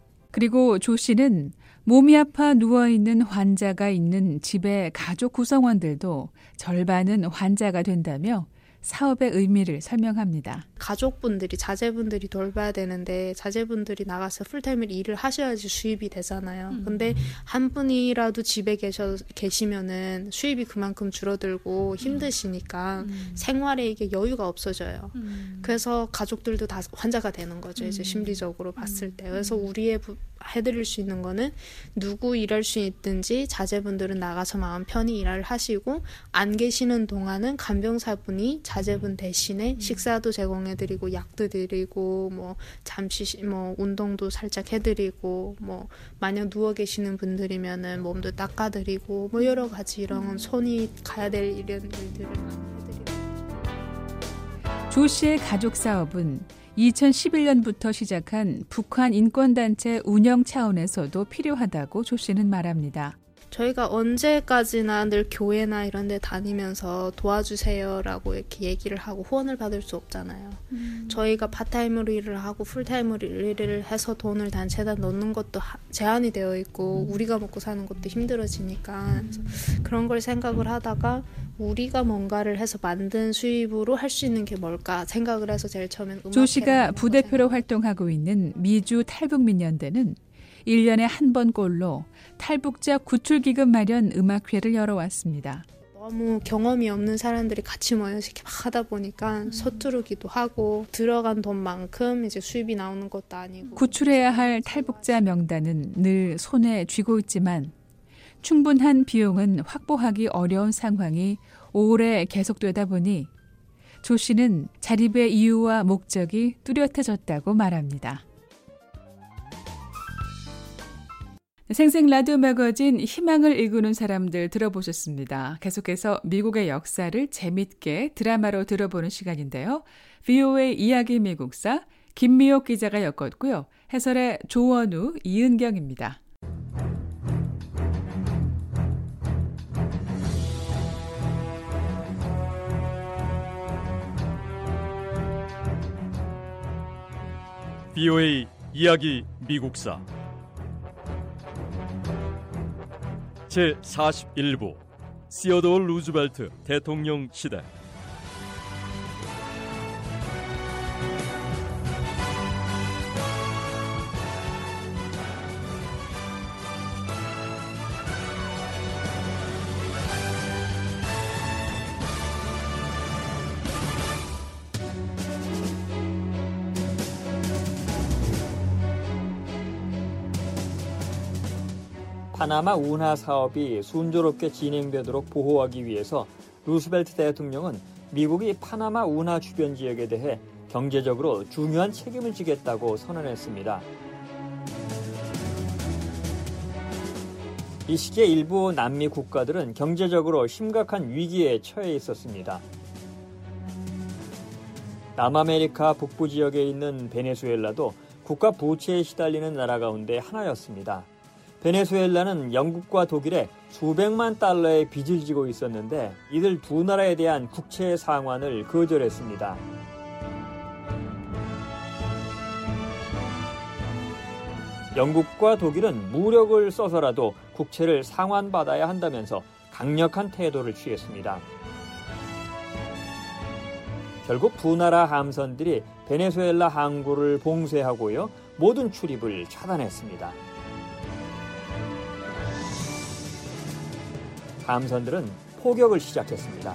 그리고 조 씨는 몸이 아파 누워있는 환자가 있는 집의 가족 구성원들도 절반은 환자가 된다며 사업의 의미를 설명합니다. 가족분들이, 자제분들이 돌봐야 되는데 자제분들이 나가서 풀타임을 일을 하셔야지 수입이 되잖아요. 근데 한 분이라도 집에 계시면은 수입이 그만큼 줄어들고 힘드시니까 생활에 이게 여유가 없어져요. 그래서 가족들도 다 환자가 되는 거죠. 이제 심리적으로 봤을 때. 그래서 우리의 해드릴 수 있는 거는 누구 일할 수 있든지 자제분들은 나가서 마음 편히 일을 하시고 안 계시는 동안은 간병사분이 자제분 대신에 식사도 제공해드리고 약도 드리고 뭐 잠시 뭐 운동도 살짝 해드리고 뭐 만약 누워 계시는 분들이면은 몸도 닦아드리고 뭐 여러 가지 이런 손이 가야 될 이런 일들을 많이 해드리고. 조 씨의 가족 사업은 2011년부터 시작한 북한 인권단체 운영 차원에서도 필요하다고 조 씨는 말합니다. 저희가 언제까지나 늘 교회나 이런 데 다니면서 도와주세요라고 이렇게 얘기를 하고 후원을 받을 수 없잖아요. 저희가 파타임으로 일을 하고 풀타임으로 일을 해서 돈을 단체에다 넣는 것도 제한이 되어 있고 우리가 먹고 사는 것도 힘들어지니까 그런 걸 생각을 하다가 우리가 뭔가를 해서 만든 수입으로 할 수 있는 게 뭘까 생각을 해서 제일 처음엔 조 씨가 부대표로 활동하고 있는 미주 탈북민연대는 1년에 한 번꼴로 탈북자 구출기금 마련 음악회를 열어왔습니다. 너무 경험이 없는 사람들이 같이 모여서 이렇게 막 하다 보니까 서투르기도 하고 들어간 돈만큼 이제 수입이 나오는 것도 아니고 구출해야 할 탈북자 명단은 늘 손에 쥐고 있지만 충분한 비용은 확보하기 어려운 상황이 오래 계속되다 보니 조 씨는 자립의 이유와 목적이 뚜렷해졌다고 말합니다. 생생 라디오 매거진 희망을 일구는 사람들 들어보셨습니다. 계속해서 미국의 역사를 재밌게 드라마로 들어보는 시간인데요. VOA 이야기 미국사 김미옥 기자가 엮었고요. 해설의 조원우, 이은경입니다. VOA 이야기 미국사 제41부 시어도어 루즈벨트 대통령 시대. 파나마 운하 사업이 순조롭게 진행되도록 보호하기 위해서 루스벨트 대통령은 미국이 파나마 운하 주변 지역에 대해 경제적으로 중요한 책임을 지겠다고 선언했습니다. 이 시기에 일부 남미 국가들은 경제적으로 심각한 위기에 처해 있었습니다. 남아메리카 북부 지역에 있는 베네수엘라도 국가 부채에 시달리는 나라 가운데 하나였습니다. 베네수엘라는 영국과 독일에 수백만 달러의 빚을 지고 있었는데 이들 두 나라에 대한 국채 상환을 거절했습니다. 영국과 독일은 무력을 써서라도 국채를 상환받아야 한다면서 강력한 태도를 취했습니다. 결국 두 나라 함선들이 베네수엘라 항구를 봉쇄하고요, 모든 출입을 차단했습니다. 함선들은 포격을 시작했습니다.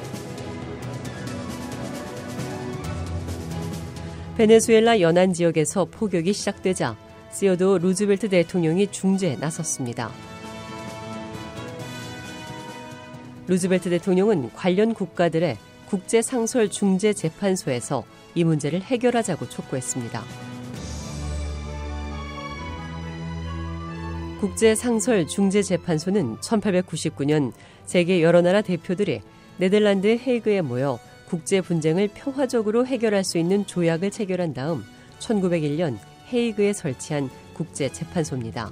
베네수엘라 연안 지역에서 포격이 시작되자 시어도 루즈벨트 대통령이 중재에 나섰습니다. 루즈벨트 대통령은 관련 국가들의 국제상설중재재판소에서 이 문제를 해결하자고 촉구했습니다. 국제상설중재재판소는 1899년 세계 여러 나라 대표들이 네덜란드 헤이그에 모여 국제 분쟁을 평화적으로 해결할 수 있는 조약을 체결한 다음 1901년 헤이그에 설치한 국제재판소입니다.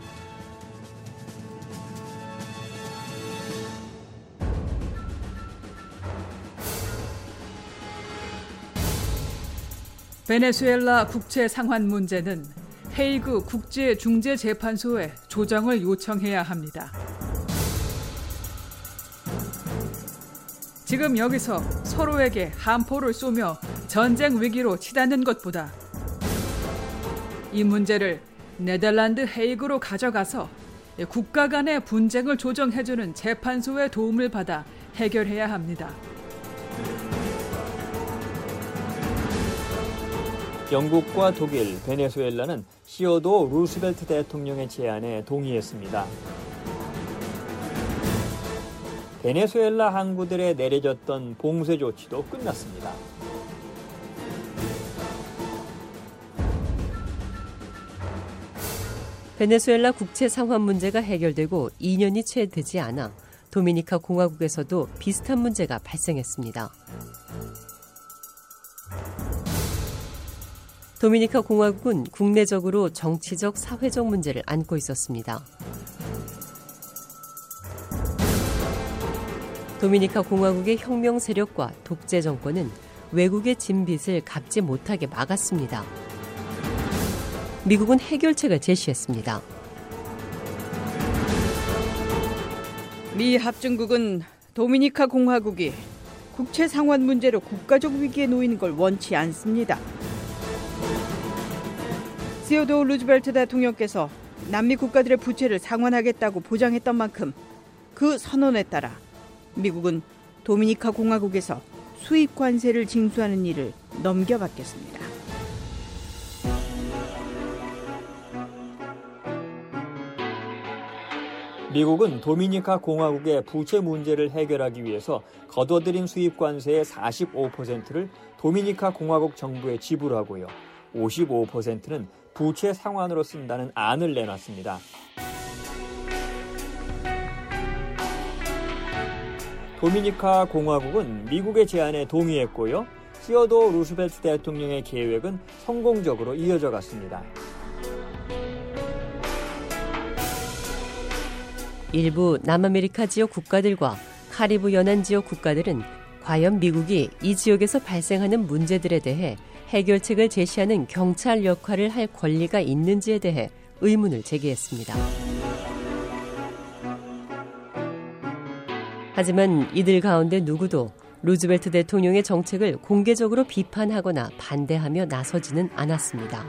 베네수엘라 국채 상환 문제는 헤이그 국제중재재판소에 조정을 요청해야 합니다. 지금 여기서 서로에게 함포를 쏘며 전쟁 위기로 치닫는 것보다 이 문제를 네덜란드 헤이그로 가져가서 국가 간의 분쟁을 조정해주는 재판소의 도움을 받아 해결해야 합니다. 영국과 독일, 베네수엘라는 시어도 루스벨트 대통령의 제안에 동의했습니다. 베네수엘라 항구들에 내려졌던 봉쇄 조치도 끝났습니다. 베네수엘라 국채 상환 문제가 해결되고 2년이 채 되지 않아 도미니카 공화국에서도 비슷한 문제가 발생했습니다. 도미니카 공화국은 국내적으로 정치적, 사회적 문제를 안고 있었습니다. 도미니카 공화국의 혁명 세력과 독재 정권은 외국의 진 빚을 갚지 못하게 막았습니다. 미국은 해결책을 제시했습니다. 미 합중국은 도미니카 공화국이 국채 상환 문제로 국가적 위기에 놓이는 걸 원치 않습니다. 시어도 루즈벨트 대통령께서 남미 국가들의 부채를 상환하겠다고 보장했던 만큼 그 선언에 따라 미국은 도미니카 공화국에서 수입 관세를 징수하는 일을 넘겨받겠습니다. 미국은 도미니카 공화국의 부채 문제를 해결하기 위해서 거둬들인 수입 관세의 45%를 도미니카 공화국 정부에 지불하고요, 55%는 부채 상환으로 쓴다는 안을 내놨습니다. 도미니카 공화국은 미국의 제안에 동의했고요, 시어도 루스벨트 대통령의 계획은 성공적으로 이어져 갔습니다. 일부 남아메리카 지역 국가들과 카리브 연안 지역 국가들은 과연 미국이 이 지역에서 발생하는 문제들에 대해 해결책을 제시하는 경찰 역할을 할 권리가 있는지에 대해 의문을 제기했습니다. 하지만 이들 가운데 누구도 루즈벨트 대통령의 정책을 공개적으로 비판하거나 반대하며 나서지는 않았습니다.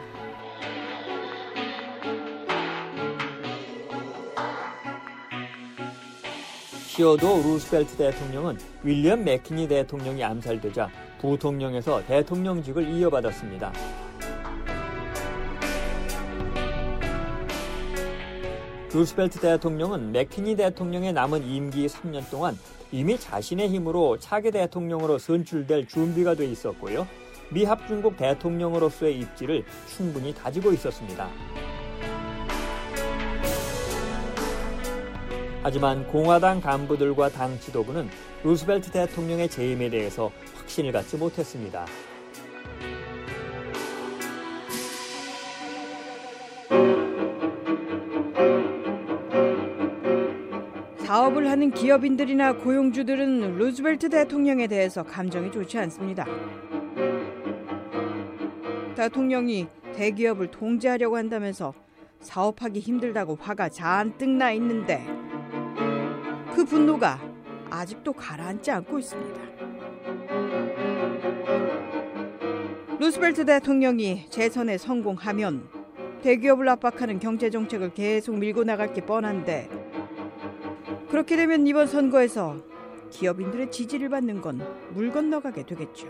시어도 루스벨트 대통령은 윌리엄 맥키니 대통령이 암살되자 부통령에서 대통령직을 이어받았습니다. 루스벨트 대통령은 맥키니 대통령의 남은 임기 3년 동안 이미 자신의 힘으로 차기 대통령으로 선출될 준비가 돼 있었고요. 미 합중국 대통령으로서의 입지를 충분히 다지고 있었습니다. 하지만 공화당 간부들과 당 지도부는 루스벨트 대통령의 재임에 대해서 확신을 갖지 못했습니다. 사업을 하는 기업인들이나 고용주들은 루스벨트 대통령에 대해서 감정이 좋지 않습니다. 대통령이 대기업을 통제하려고 한다면서 사업하기 힘들다고 화가 잔뜩 나 있는데 그 분노가 아직도 가라앉지 않고 있습니다. 루스벨트 대통령이 재선에 성공하면 대기업을 압박하는 경제정책을 계속 밀고 나갈 게 뻔한데 그렇게 되면 이번 선거에서 기업인들의 지지를 받는 건 물 건너가게 되겠죠.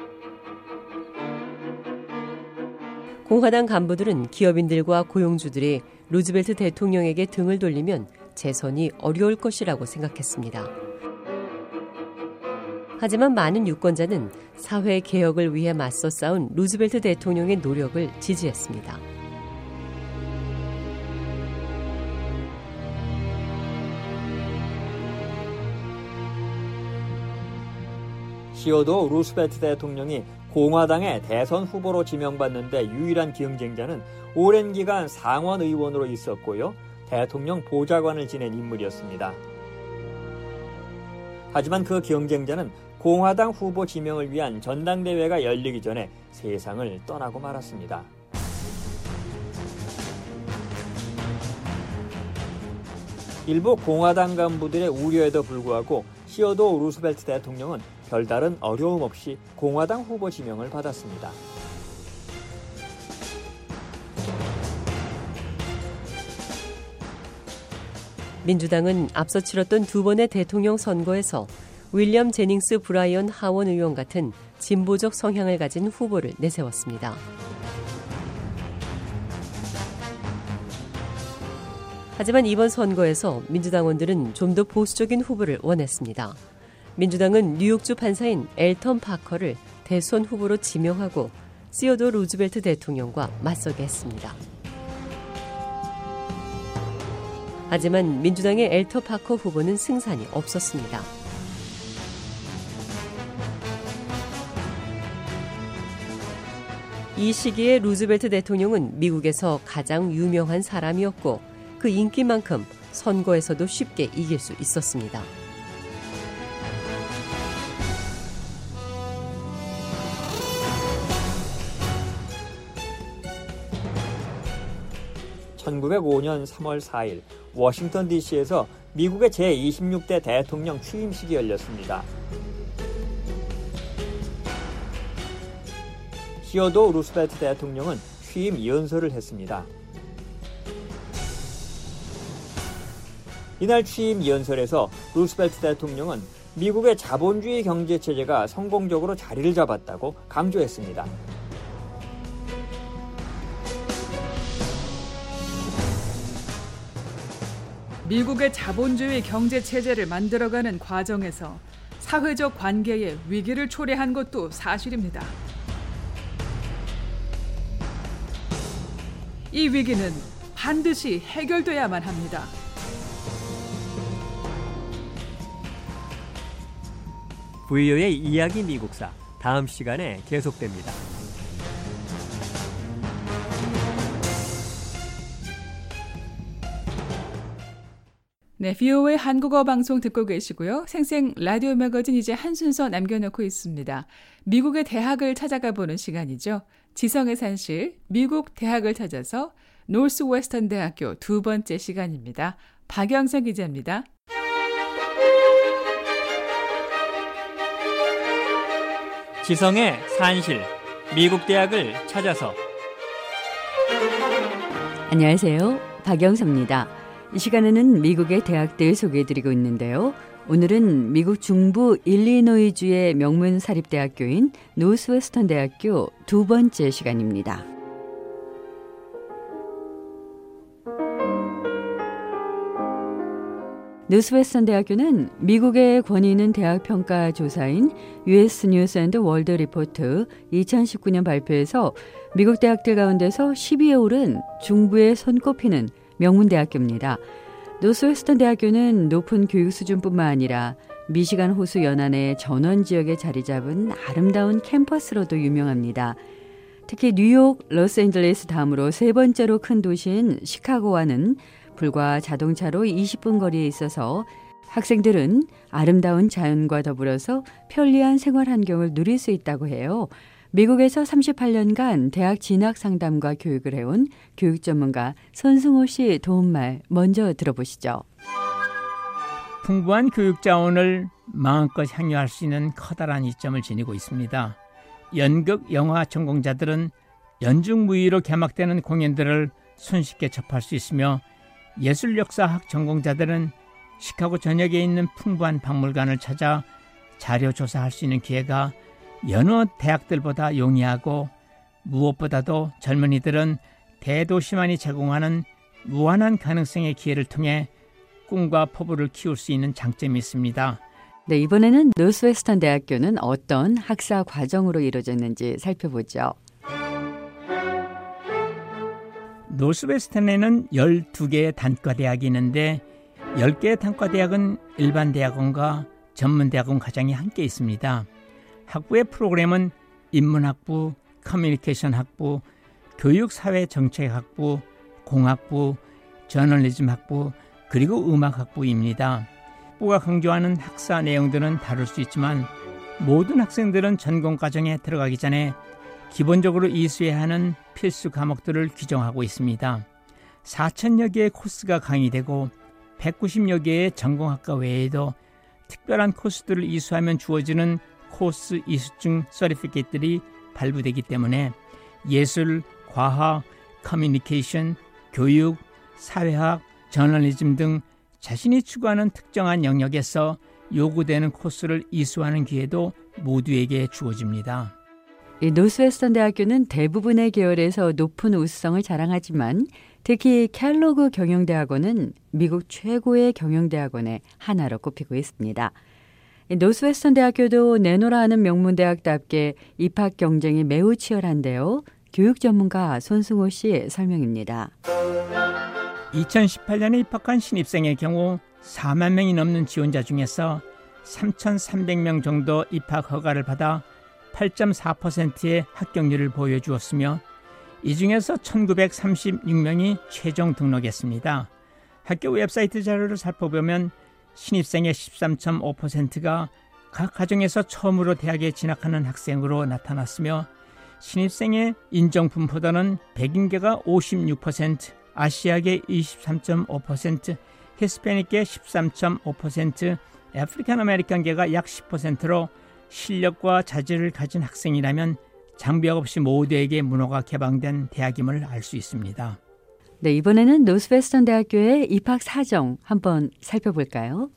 공화당 간부들은 기업인들과 고용주들이 루즈벨트 대통령에게 등을 돌리면 재선이 어려울 것이라고 생각했습니다. 하지만 많은 유권자는 사회 개혁을 위해 맞서 싸운 루즈벨트 대통령의 노력을 지지했습니다. 시어도 루스벨트 대통령이 공화당의 대선 후보로 지명받는데 유일한 경쟁자는 오랜 기간 상원 의원으로 있었고요. 대통령 보좌관을 지낸 인물이었습니다. 하지만 그 경쟁자는 공화당 후보 지명을 위한 전당대회가 열리기 전에 세상을 떠나고 말았습니다. 일부 공화당 간부들의 우려에도 불구하고 시어도 루스벨트 대통령은 별다른 어려움 없이 공화당 후보 지명을 받았습니다. 민주당은 앞서 치렀던 두 번의 대통령 선거에서 윌리엄 제닝스 브라이언 하원 의원 같은 진보적 성향을 가진 후보를 내세웠습니다. 하지만 이번 선거에서 민주당원들은 좀 더 보수적인 후보를 원했습니다. 민주당은 뉴욕주 판사인 엘턴 파커를 대선 후보로 지명하고 시어도 루즈벨트 대통령과 맞서게 했습니다. 하지만 민주당의 엘턴 파커 후보는 승산이 없었습니다. 이 시기에 루즈벨트 대통령은 미국에서 가장 유명한 사람이었고 그 인기만큼 선거에서도 쉽게 이길 수 있었습니다. (1905년 3월 4일) 워싱턴 DC에서 미국의 제26대 대통령 취임식이 열렸습니다. 시어도 루스벨트 대통령은 취임 연설을 했습니다. 이날 취임 연설에서 루스벨트 대통령은 미국의 자본주의 경제체제가 성공적으로 자리를 잡았다고 강조했습니다. 미국의 자본주의 경제체제를 만들어가는 과정에서 사회적 관계에 위기를 초래한 것도 사실입니다. 이 위기는 반드시 해결돼야만 합니다. VOA의 이야기 미국사 다음 시간에 계속됩니다. 네, VOA 한국어 방송 듣고 계시고요. 생생 라디오 매거진 이제 한 순서 남겨놓고 있습니다. 미국의 대학을 찾아가 보는 시간이죠. 지성의 산실, 미국 대학을 찾아서 노스웨스턴 대학교 두 번째 시간입니다. 박영선 기자입니다. 지성의 산실, 미국 대학을 찾아서. 안녕하세요. 박영서입니다. 이 시간에는 미국의 대학들 소개해드리고 있는데요. 오늘은 미국 중부 일리노이주의 명문 사립대학교인 노스웨스턴 대학교 두 번째 시간입니다. 노스웨스턴 대학교는 미국의 권위 있는 대학 평가 조사인 US 뉴스 앤드 월드 리포트 2019년 발표에서 미국 대학들 가운데서 10위에 오른 중부에 손꼽히는 명문 대학교입니다. 노스웨스턴 대학교는 높은 교육 수준뿐만 아니라 미시간 호수 연안의 전원 지역에 자리 잡은 아름다운 캠퍼스로도 유명합니다. 특히 뉴욕, 로스앤젤레스 다음으로 세 번째로 큰 도시인 시카고와는 불과 자동차로 20분 거리에 있어서 학생들은 아름다운 자연과 더불어서 편리한 생활 환경을 누릴 수 있다고 해요. 미국에서 38년간 대학 진학 상담과 교육을 해온 교육 전문가 손승호 씨 도움말 먼저 들어보시죠. 풍부한 교육 자원을 마음껏 향유할 수 있는 커다란 이점을 지니고 있습니다. 연극, 영화 전공자들은 연중무휴로 개막되는 공연들을 손쉽게 접할 수 있으며 예술역사학 전공자들은 시카고 전역에 있는 풍부한 박물관을 찾아 자료 조사할 수 있는 기회가 여느 대학들보다 용이하고 무엇보다도 젊은이들은 대도시만이 제공하는 무한한 가능성의 기회를 통해 꿈과 포부를 키울 수 있는 장점이 있습니다. 네, 이번에는 노스웨스턴 대학교는 어떤 학사 과정으로 이루어졌는지 살펴보죠. 노스웨스턴에는 12개의 단과대학이 있는데 10개의 단과대학은 일반 대학원과 전문대학원 과정이 함께 있습니다. 학부의 프로그램은 인문학부, 커뮤니케이션 학부, 교육사회정책학부, 공학부, 저널리즘 학부, 그리고 음악학부입니다. 학부가 강조하는 학사 내용들은 다를 수 있지만 모든 학생들은 전공과정에 들어가기 전에 기본적으로 이수해야 하는 필수 과목들을 규정하고 있습니다. 4,000여 개의 코스가 강의되고 190여 개의 전공학과 외에도 특별한 코스들을 이수하면 주어지는 코스 이수증 서티피케이트들이 발부되기 때문에 예술, 과학, 커뮤니케이션, 교육, 사회학, 저널리즘 등 자신이 추구하는 특정한 영역에서 요구되는 코스를 이수하는 기회도 모두에게 주어집니다. 이 노스웨스턴 대학교는 대부분의 계열에서 높은 우수성을 자랑하지만 특히 켈로그 경영대학원은 미국 최고의 경영대학원의 하나로 꼽히고 있습니다. 노스웨스턴 대학교도 내노라 하는 명문대학답게 입학 경쟁이 매우 치열한데요. 교육 전문가 손승호 씨 설명입니다. 2018년에 입학한 신입생의 경우 4만 명이 넘는 지원자 중에서 3,300명 정도 입학 허가를 받아 8.4%의 합격률을 보여주었으며 이 중에서 1,936명이 최종 등록했습니다. 학교 웹사이트 자료를 살펴보면 신입생의 13.5%가 각 가정에서 처음으로 대학에 진학하는 학생으로 나타났으며 신입생의 인정 분포도는 백인계가 56%, 아시아계 23.5%, 히스패닉계 13.5%, 아프리칸 아메리칸계가 약 10%로 실력과 자질을 가진 학생이라면 장벽 없이 모두에게 문호가 개방된 대학임을 알 수 있습니다. 네, 이번에는 노스웨스턴 대학교의 입학 사정 한번 살펴볼까요?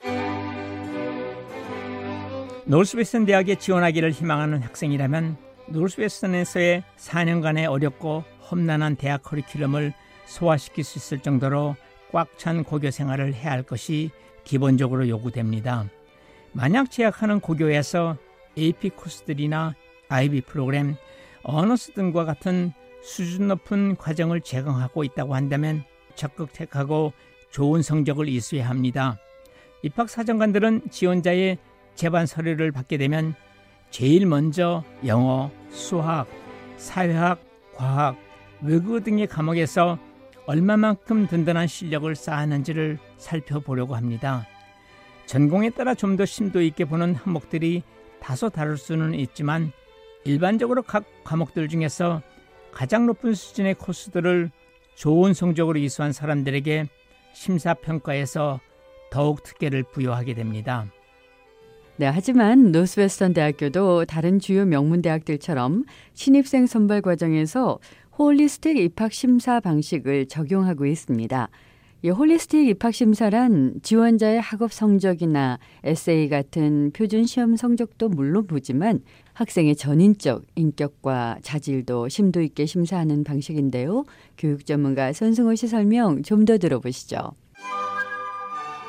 노스웨스턴 대학에 지원하기를 희망하는 학생이라면 노스웨스턴에서의 4년간의 어렵고 험난한 대학 커리큘럼을 소화시킬 수 있을 정도로 꽉 찬 고교 생활을 해야 할 것이 기본적으로 요구됩니다. 만약 재학하는 고교에서 AP 코스들이나 IB 프로그램, 어너스 등과 같은 수준 높은 과정을 제공하고 있다고 한다면 적극 택하고 좋은 성적을 이수해야 합니다. 입학사정관들은 지원자의 제반 서류를 받게 되면 제일 먼저 영어, 수학, 사회학, 과학, 외국어 등의 과목에서 얼마만큼 든든한 실력을 쌓았는지를 살펴보려고 합니다. 전공에 따라 좀 더 심도 있게 보는 항목들이 다소 다를 수는 있지만 일반적으로 각 과목들 중에서 가장 높은 수준의 코스들을 좋은 성적으로 이수한 사람들에게 심사평가에서 더욱 특혜를 부여하게 됩니다. 네, 하지만 노스웨스턴 대학교도 다른 주요 명문 대학들처럼 신입생 선발 과정에서 홀리스틱 입학 심사 방식을 적용하고 있습니다. 이 홀리스틱 입학 심사란 지원자의 학업 성적이나 에세이 같은 표준 시험 성적도 물론 보지만 학생의 전인적 인격과 자질도 심도 있게 심사하는 방식인데요. 교육 전문가 손승호 씨 설명 좀 더 들어보시죠.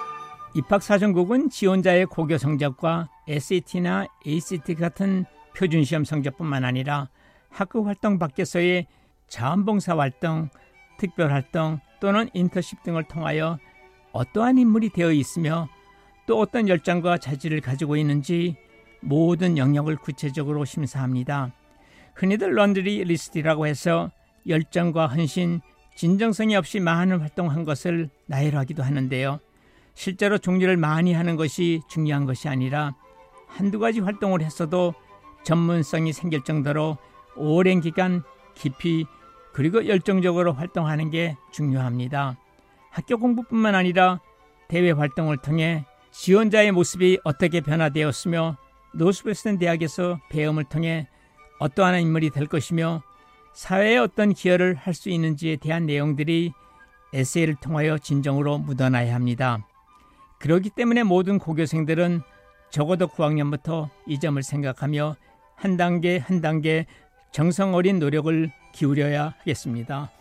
입학사정국은 지원자의 고교 성적과 SAT나 ACT 같은 표준시험 성적뿐만 아니라 학급 활동 밖에서의 자원봉사활동, 특별활동 또는 인턴십 등을 통하여 어떠한 인물이 되어 있으며 또 어떤 열정과 자질을 가지고 있는지 모든 영역을 구체적으로 심사합니다. 흔히들 런드리 리스트라고 해서 열정과 헌신, 진정성이 없이 많은 활동한 것을 나열하기도 하는데요. 실제로 종류를 많이 하는 것이 중요한 것이 아니라 한두 가지 활동을 했어도 전문성이 생길 정도로 오랜 기간 깊이 그리고 열정적으로 활동하는 게 중요합니다. 학교 공부뿐만 아니라 대외 활동을 통해 지원자의 모습이 어떻게 변화되었으며 노스웨스턴 대학에서 배움을 통해 어떠한 인물이 될 것이며 사회에 어떤 기여를 할 수 있는지에 대한 내용들이 에세이를 통하여 진정으로 묻어나야 합니다. 그렇기 때문에 모든 고교생들은 적어도 9학년부터 이 점을 생각하며 한 단계 한 단계 정성 어린 노력을 기울여야 하겠습니다.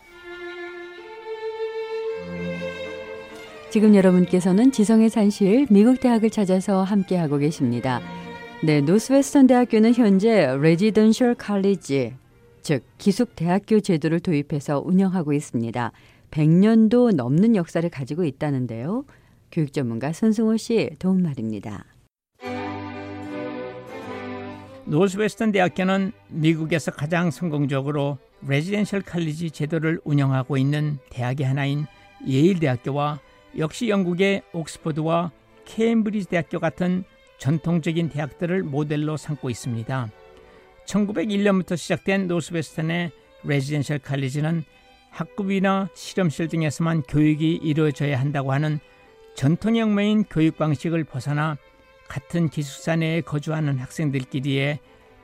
지금 여러분께서는 지성의 산실 미국 대학을 찾아서 함께하고 계십니다. 네, 노스웨스턴 대학교는 현재 레지던셜 칼리지, 즉 기숙 대학교 제도를 도입해서 운영하고 있습니다. 100년도 넘는 역사를 가지고 있다는데요. 교육 전문가 손승호 씨 도움 말입니다. 노스웨스턴 대학교는 미국에서 가장 성공적으로 레지던셜 칼리지 제도를 운영하고 있는 대학의 하나인 예일 대학교와 역시 영국의 옥스퍼드와 케임브리지 대학교 같은 전통적인 대학들을 모델로 삼고 있습니다. 1901년부터 시작된 노스웨스턴의 레지던셜 칼리지는 학급이나 실험실 등에서만 교육이 이루어져야 한다고 하는 전통형매인 교육 방식을 벗어나 같은 기숙사 내에 거주하는 학생들끼리의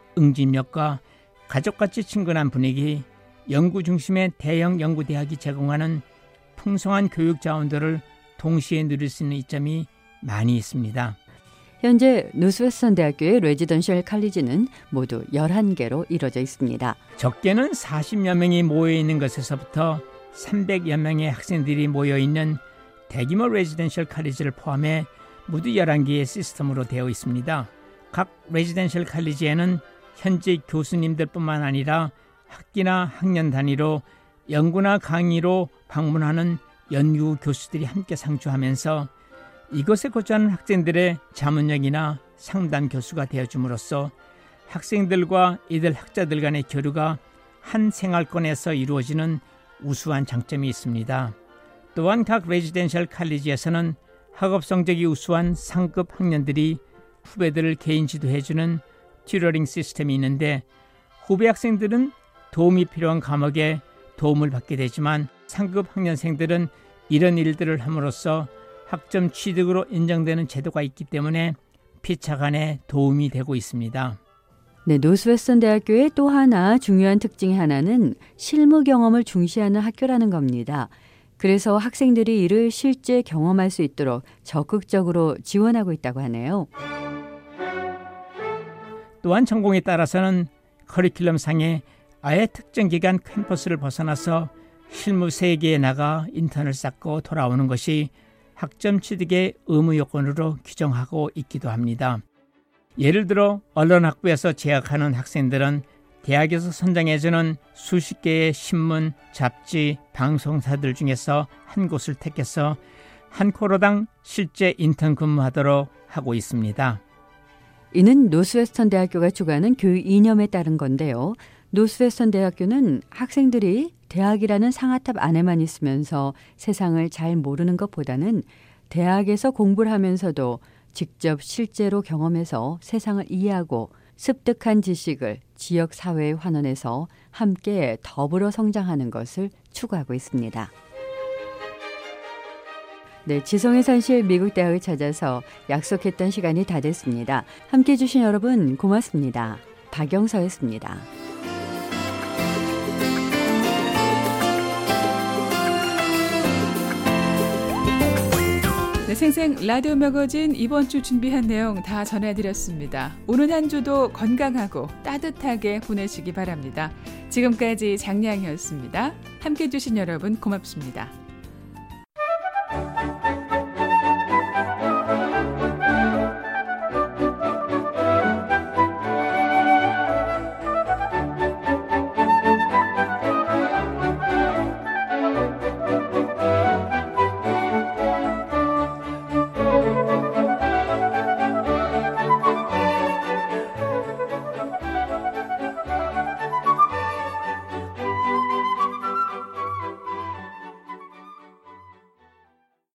응집력과 가족같이 친근한 분위기, 연구 중심의 대형 연구대학이 제공하는 풍성한 교육 자원들을 동시에 누릴 수 있는 이점이 많이 있습니다. 현재 노스웨스턴 대학교의 레지던셜 칼리지는 모두 11개로 이루어져 있습니다. 적게는 40여 명이 모여있는 것에서부터 300여 명의 학생들이 모여있는 대규모 레지던셜 칼리지를 포함해 모두 11개의 시스템으로 되어 있습니다. 각 레지던셜 칼리지에는 현직 교수님들뿐만 아니라 학기나 학년 단위로 연구나 강의로 방문하는 연구 교수들이 함께 상주하면서 이곳에 거주하는 학생들의 자문역이나 상담 교수가 되어줌으로써 학생들과 이들 학자들 간의 교류가 한 생활권에서 이루어지는 우수한 장점이 있습니다. 또한 각 레지던셜 칼리지에서는 학업 성적이 우수한 상급 학년들이 후배들을 개인 지도해주는 튜러링 시스템이 있는데 후배 학생들은 도움이 필요한 과목에 도움을 받게 되지만 상급 학년생들은 이런 일들을 함으로써 학점 취득으로 인정되는 제도가 있기 때문에 피차간에 도움이 되고 있습니다. 네, 노스웨스턴 대학교의 또 하나 중요한 특징이 하나는 실무 경험을 중시하는 학교라는 겁니다. 그래서 학생들이 이를 실제 경험할 수 있도록 적극적으로 지원하고 있다고 하네요. 또한 전공에 따라서는 커리큘럼상에 아예 특정 기간 캠퍼스를 벗어나서 실무 세계에 나가 인턴을 쌓고 돌아오는 것이 학점 취득의 의무 요건으로 규정하고 있기도 합니다. 예를 들어 언론학부에서 재학하는 학생들은 대학에서 선정해주는 수십 개의 신문, 잡지, 방송사들 중에서 한 곳을 택해서 한 코로당 실제 인턴 근무하도록 하고 있습니다. 이는 노스웨스턴 대학교가 주관하는 교육 이념에 따른 건데요. 노스웨스턴 대학교는 학생들이 대학이라는 상아탑 안에만 있으면서 세상을 잘 모르는 것보다는 대학에서 공부를 하면서도 직접 실제로 경험해서 세상을 이해하고 습득한 지식을 지역 사회에 환원해서 함께 더불어 성장하는 것을 추구하고 있습니다. 네, 지성의 산실 미국 대학을 찾아서 약속했던 시간이 다 됐습니다. 함께해 주신 여러분 고맙습니다. 박영서였습니다. 네, 생생 라디오 매거진 이번 주 준비한 내용 다 전해드렸습니다. 오는 한 주도 건강하고 따뜻하게 보내시기 바랍니다. 지금까지 장량이었습니다. 함께해 주신 여러분 고맙습니다.